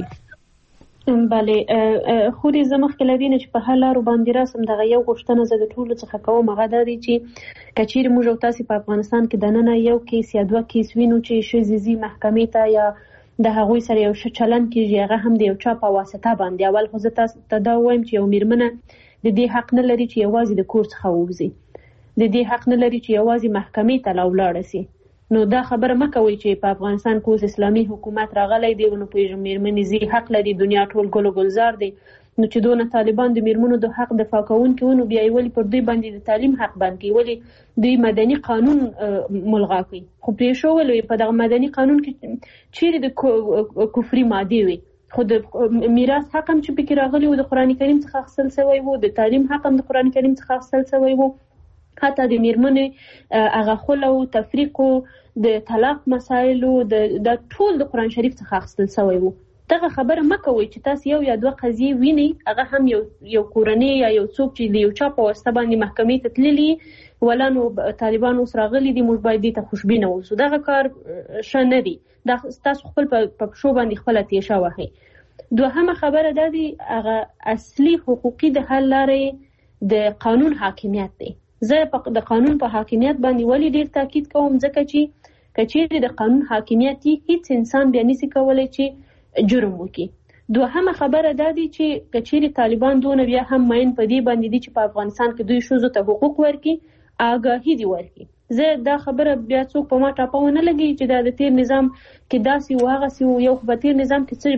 بله خوري زه مخکې له دې نه چې په حل لارو باندې راسم دغه یو غوښتنه زه د ټولو څخه کوم، هغه دا دی چې که چیرې موږ او تاسې په افغانستان کې دننه یو کیس یا دوه کیس وینو چې ښځې ځي محکمې ته یا د هغوی سره یو ښه چلند کېږي، هغه هم د یو چا په واسطه باندې. اول خو زه تاسو ته دا وایم چې یو میرمنه د دې حق نه لري چې یوازې د کور څخه ووځي، د دې حق نه لري چې یوازې محکمې ته لاړه شي. نو دا خبره مه کوئ چې په افغانستان کې اوس اسلامي حکومت راغلی دی نو په میرمنې زی حق لري، دنیا ټول ګل و ګلزار دی. نو چې دونه طالبان د میرمنو د حق دفاع کوونکي ونو بیا یې ولې پر دوی باندې د تعلیم حق باندې کوي، ولې دوی مدني قانون ملغا کوي؟ خو پرېښودل په دغه مدني قانون کې چیرې د کفري مادې وي، خو د میراث حق هم چې پکې راغلی و د قرآن کریم څخه اخیستل شوی و، د تعلیم حق هم د قرآن کریم څخه اخیستل شوی و، حتی د میرمنې هغه خلع او تفریق او د طلاق مسایلو د ټول د قرآن شریف څخه اخیستل شوی و. دغه خبره مه کوئ چې تاسو یو یا دوه قضیې وینئ، هغه هم یو یو کورنۍ یا یو څوک چې د یو چا په واسطه باندې محکمې ته تللي ولا نو طالبان اوس راغلي دي، موږ باید دې ته خوشبینه اوسو. دغه کار ښه نه دی، دا تاسو خپل په پښو باندې خپله تیشه وهئ. دوهمه خبره دا دی هغه اصلي حقوقي د حل لارې د قانون حاکمیت دی. زه د قانون په حاکمیت باندې ولې ډیر تاکید کوم؟ ځکه چې که چیرې د قانون حاکمیت هیڅ انسان بیا نشي کولی چې جرم وکړي. دوهمه خبره دا دی چې که چیرې طالبان دونه بیا هم ماین په دې باندې دي چې په افغانستان کې دوی ښځو ته حقوق ورکړي، آګاهي دي ورکړي. زه دا خبره بیا څوک په ما ټاپه ونه لګي چې دا د تیر نظام کې داسې و هغسې و، یو خو په تیر نظام کې څه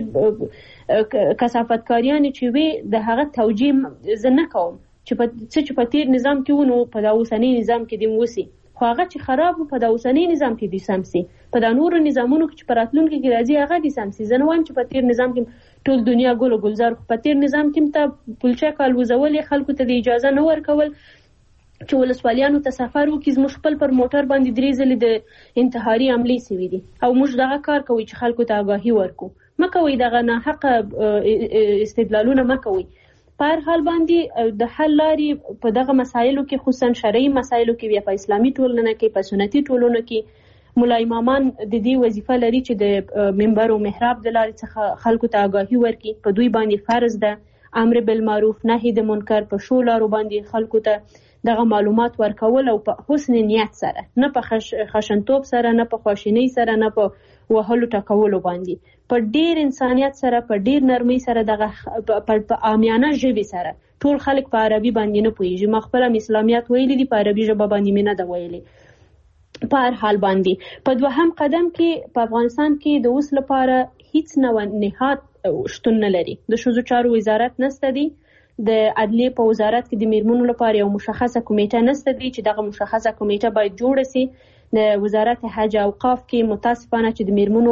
کثافتکاریانې چې وي د هغه توجیه زه نه کوم چې په څه چې په تیر نظام کې ونو په دا اوسنی نظام کې دې وسی، خو هغه چې خراب و په دا اوسنی نظام کې دې سم سي، په دا نورو نظامونو کې چې په راتلونکي کې راځي هغه دې سم سي. زه نه وایم چې په تیر نظام کې ټول دنیا ګل و ګلزار، خو په تیر نظام کې ته پلچک الوزول خلکو ته د اجازه نه ورکول چې ولسوالیانو ته سفر وکړي. زموږ خپل پر موټر باندې درې ځلې د انتحاري حملې سوي دي او موږ دغه کار کوي چې خلکو ته آګاهي ورکړو. مه کوئ دغه ناحقه استدلالونه مه کوئ. په هر حال باندې د حل لارې په دغه مسایلو کې خصوصا شرعي مسایلو کې بیا په اسلامي ټولنه کې په سنتي ټولنو کې ملا امامان د دې وظیفه لري چې د منبر او محراب د لارې څخه خلکو ته آګاهي ورکړي. په دوی باندې فرض ده امر بالمعروف نهي د منکر په شو لارو باندې خلکو ته دغه معلومات ورکول او په حسن نیت سره، نه په خشنتوب سره، نه په خواشینۍ سره، نه په وهلو ټکولو باندې، په ډیر انسانیت سره، په ډیر نرمۍ سره، دغه په عامیانه ژبې سره. ټول خلک په عربي باندې نه پوهیږي، ما خپل اسلامیات ویلي دي، په عربي ژبه باندې مې نه ده ویلي. په هر حال باندې په دوهم قدم کې په افغانستان کې د اوس لپاره هیڅ نوع نهاد شتون نه لري. د ښځو چارو وزارت نسته دی، د عدلیې په وزارت کې د میرمنو لپاره یو مشخصه کمیټه نسته دی چې دغه مشخصه کمیټه باید جوړه سي. د وزارت حج او اوقاف کې متاسفانه چې د میرمنو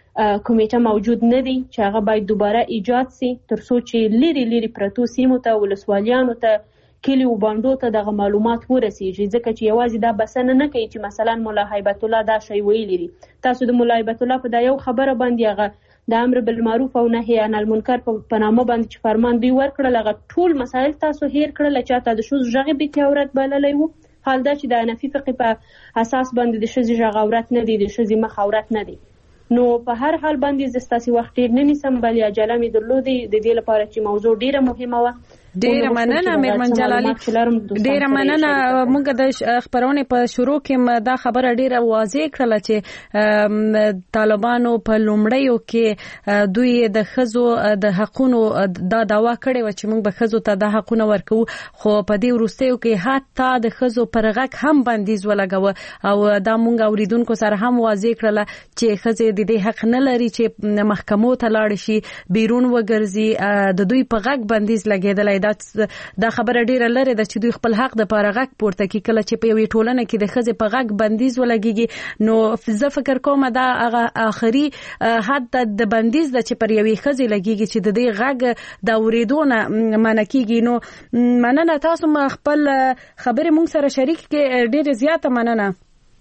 کمیټه موجود نه دی چې هغه باید دوباره ایجاد سي ترڅو چې لري لري پرتو سیمو ته ولسوالیانو ته کلیو بانډو ته دغه معلومات ورسیږي ځکه چې یوازې دا بسنه نه کوي چې مثلا مولا هیبت الله دا شی ویلی دي. تاسو د مولا هیبت الله په دا یو خبره باندې هغه د امر بالمعروف او نهي عن المنکر په نامه باندې چې فرمان دوی ورکړل هغه ټول مسایل تاسو هیر کړل چې تاسو د شوز ژغې به عورت بللی وو. حال دا چې د حنفي فقه په اساس باندې د ښځې ژغ عورت نه دی د ښځې مخ عورت نه دی. نو په هر حال باندې زه ستاسې وخت ډېر نه نیسم بلې عجله مې درلودې د دې لپاره چې موضوع ډېره مهمه وه. ډیره مننه میرمن جلالي ډیره مننه. موږ د خبرونې په شروع کې دا خبره ډیره واضح کړله چې طالبانو په لومړیو کې دوی د ښځو د حقونو دا دعوا کړې وه چې موږ به ښځو ته د حقونه ورکوو خو په دې وروستیو کې حتی د ښځو پر غږ هم بندیز ولګوه او دا موږ اوریدونکو سره هم واضح کړله چې ښځې د دې حق نه لري چې محکمو ته لاړ شي بیرون وګرځي د دوی په غږ بندیز لګېدلی. دا دا خبره ډیره لري د چې دوی خپل حق د پاره غږ پورته کی کله چې په یوې ټولنه کې د ښځې په غږ بندیز ولګيږي نو زه فکر کوم دا هغه آخري حد د بندیز د چې پر یوې ښځې لګيږي چې د دې غږ د اوریدونه منع کیږي. نو مننه تاسو خپل خبرې مونږ سره شریک کې ډیره زیاته مننه.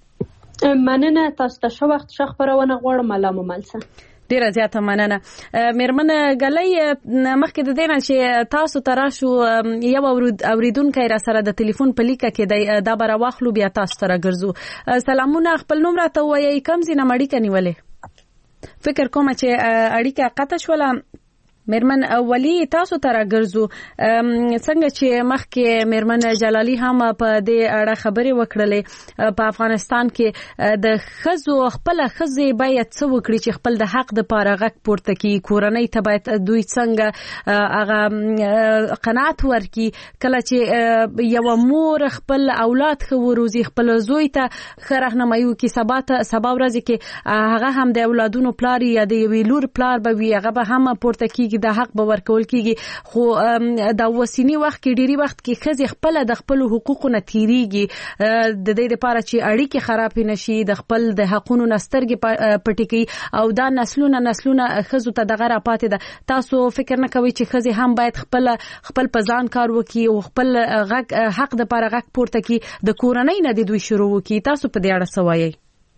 مننه تاسو ته شو وخت شخ پرونه غوړم علامه ملسه ډیره زیاته مننه. میرمن ګلۍ مخکې د دې نه چې تاسو تراشو یو اوریدونکی را سره د ټلیفون په لیکه کې دا به راواخلو بیا تاسو ته راګرځو. سلامونه خپل نوم راته ووایئ کوم ځای نه اړیکه نیولې؟ فکر کوم چې اړیکه قطع شوله. میرمن ولی تاسو ته راګرځو څنګه چې مخکې میرمن جلالي هم په دې اړه خبرې وکړلې په افغانستان کې د ښځو خپل ښځې باید څه وکړي چې خپل د حق د پاره غږ پورته کړي کورنۍ ته باید دوی څنګه هغه قناعت ورکړي کله چې یو مور خپل اولاد ښه وروزي خپل زوی ته ښه راهنمایي وکړي سبا ته سبا ورځ کې هغه هم د اولادونو پلار یا د یوې لور پلار به وي هغه به هم پورته کیږي د حق به ورکول کیږي. خو د اوسنی وخت کې ډیری وخت کې ښځې خپل د خپل حقوقو نه تیریږي د دې لپاره چې اړیکې خراب نشي د خپل د حقونو نسترګې پټې کوي او دا نسلونه نسلونه ښځو ته دغه را پاتې ده. تاسو فکر نه کوئ چې ښځې هم باید خپل خپل په ځان کار وکړي او خپل غږ حق د لپاره غږ پورته کړي د کورنۍ نه د دوی شروع وکړي؟ تاسو په دې اړه څه وایئ؟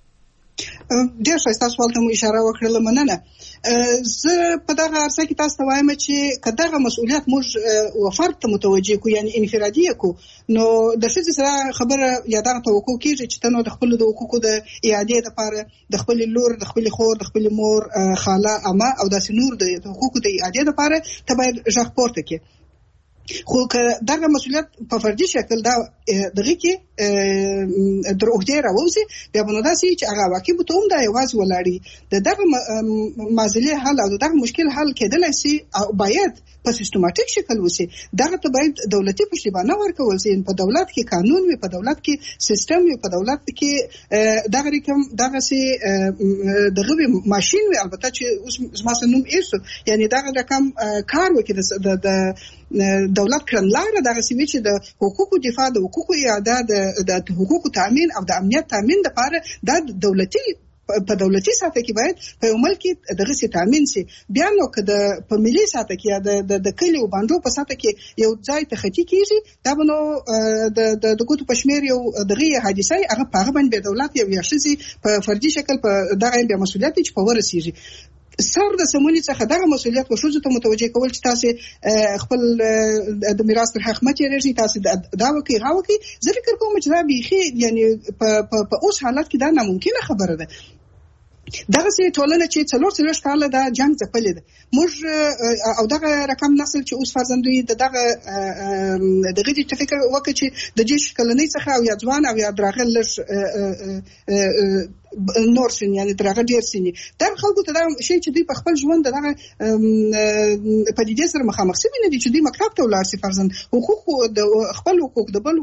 ډېر ښایسته سوال ته مو اشاره وکړله مننه. زه په دغه عرصه کې تاسو ته وایم چې که دغه مسؤلیت موږ و فرد ته متوجه کو یعنی انفرادي کو نو د ښځې سره خبره یا دغه توقع کېږي چې ته نو د خپل د حقوقو د اعادې لپاره د خپل لور د خپل خور د خپل مور خاله عمه او داسې نور د حقوقو د اعادې لپاره ته باید غږ پورته کړې. خو که دغه مسؤلیت په فردي شکل دا دغه کې در اوږدې راوځي بیا به نو داسې چې هغه واقع به ته هم دا یوازې ولاړي د دغه معضلې حل او د دغه مشکل حل کېدلی سي او باید په سیستماتیک شکل وسی. دغه ته باید دولتي پشتیبانه ورکول سي په دولت کې قانون وي په دولت کې سیستم وي په دولت کې دغه رقم دغه سي دغه ماشين وي البته چې اوس ما سنوم ایسو یعنی دغه رقم کار وکړي د دولت کړنلاره دغه سیمه چې د حقوقو دفاع د حقوقو اعاده د حقوقو تامین او د امنیت تامین لپاره د دولتي په دولتي ساته کې باید په یو ملک کې دغه سي تامین سي. بیا نو که د په ملي ساته کې د د کلی او باندو په ساته کې یو ځای ته ختی کیږي دا بنو د د ګوتو پښمیر یو دغه حادثه هغه په هغه باندې دولت یو یاشي په فردي شکل په دغه بیا مسؤلیت چې په ورسیږي سر د سمونې څخه دغه مسؤلیت په شوزو ته متوجه کول چې تاسو خپل د میراث تر حق مته لري تاسو دا وکي راوکي زه فکر کوم چې دا بيخي یعنی په په اوس حالت کې دا ناممکنه خبره ده. دغه سي ټولنه چې څلور څلور کاله دا جنگ ځپلې ده موږ او دغه رقم نسل چې اوس فرزندوی دغه دغه د فکر وکړي چې د دې شکلنۍ څخه او یا ځوان او یا دراغل لږ نور سن یعنی درغه ډیر سني دا خلکو ته دا شي چې دوی په خپل ژوند دغه په دې سره مخامخ شي نه دي چې دوی مکتب ته ولاړ سي فرزند حقوق د خپل حقوق د بل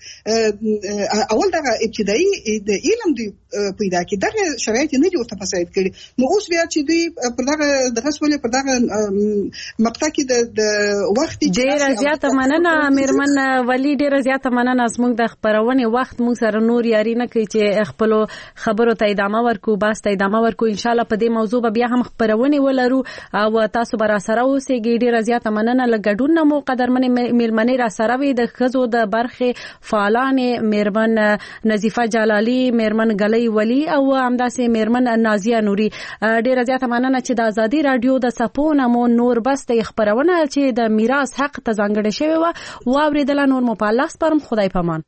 حقوق اول دغه ابتدایي د علم دی پیدا کی دغه شرایط نه دي ورته فساد کړي نو اوس بیا چې دوی پر دغه دغه سولې پر دغه مقطع کې د وخت ډیر زیاته مننه میرمن ولی ډیر زیاته مننه زموږ د خبرونه وخت موږ سره نور یاري نه کوي چې خپل خبرو ته ادامه ورکو بس ته ادامه ورکو ان شاء الله په دې موضوع به بیا هم خبرونه ولرو او تاسو به را سره اوسئ. ډیره زیاته مننه لګډون مو قدرمنې میلمنې را سره وي د خزو د برخې فعالان میرمن نظیفه جلالی میرمن غلی ولی او همداسې میرمن نازیه نوري. ډیره زیاته مننه چې د ازادي رادیو د سپونه مو نور بس ته خبرونه چې د میراث حق ته ځانګړی شوی و او اوریدل نور مو په الله سپارم. خدای پامان.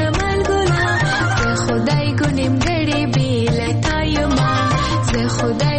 خدای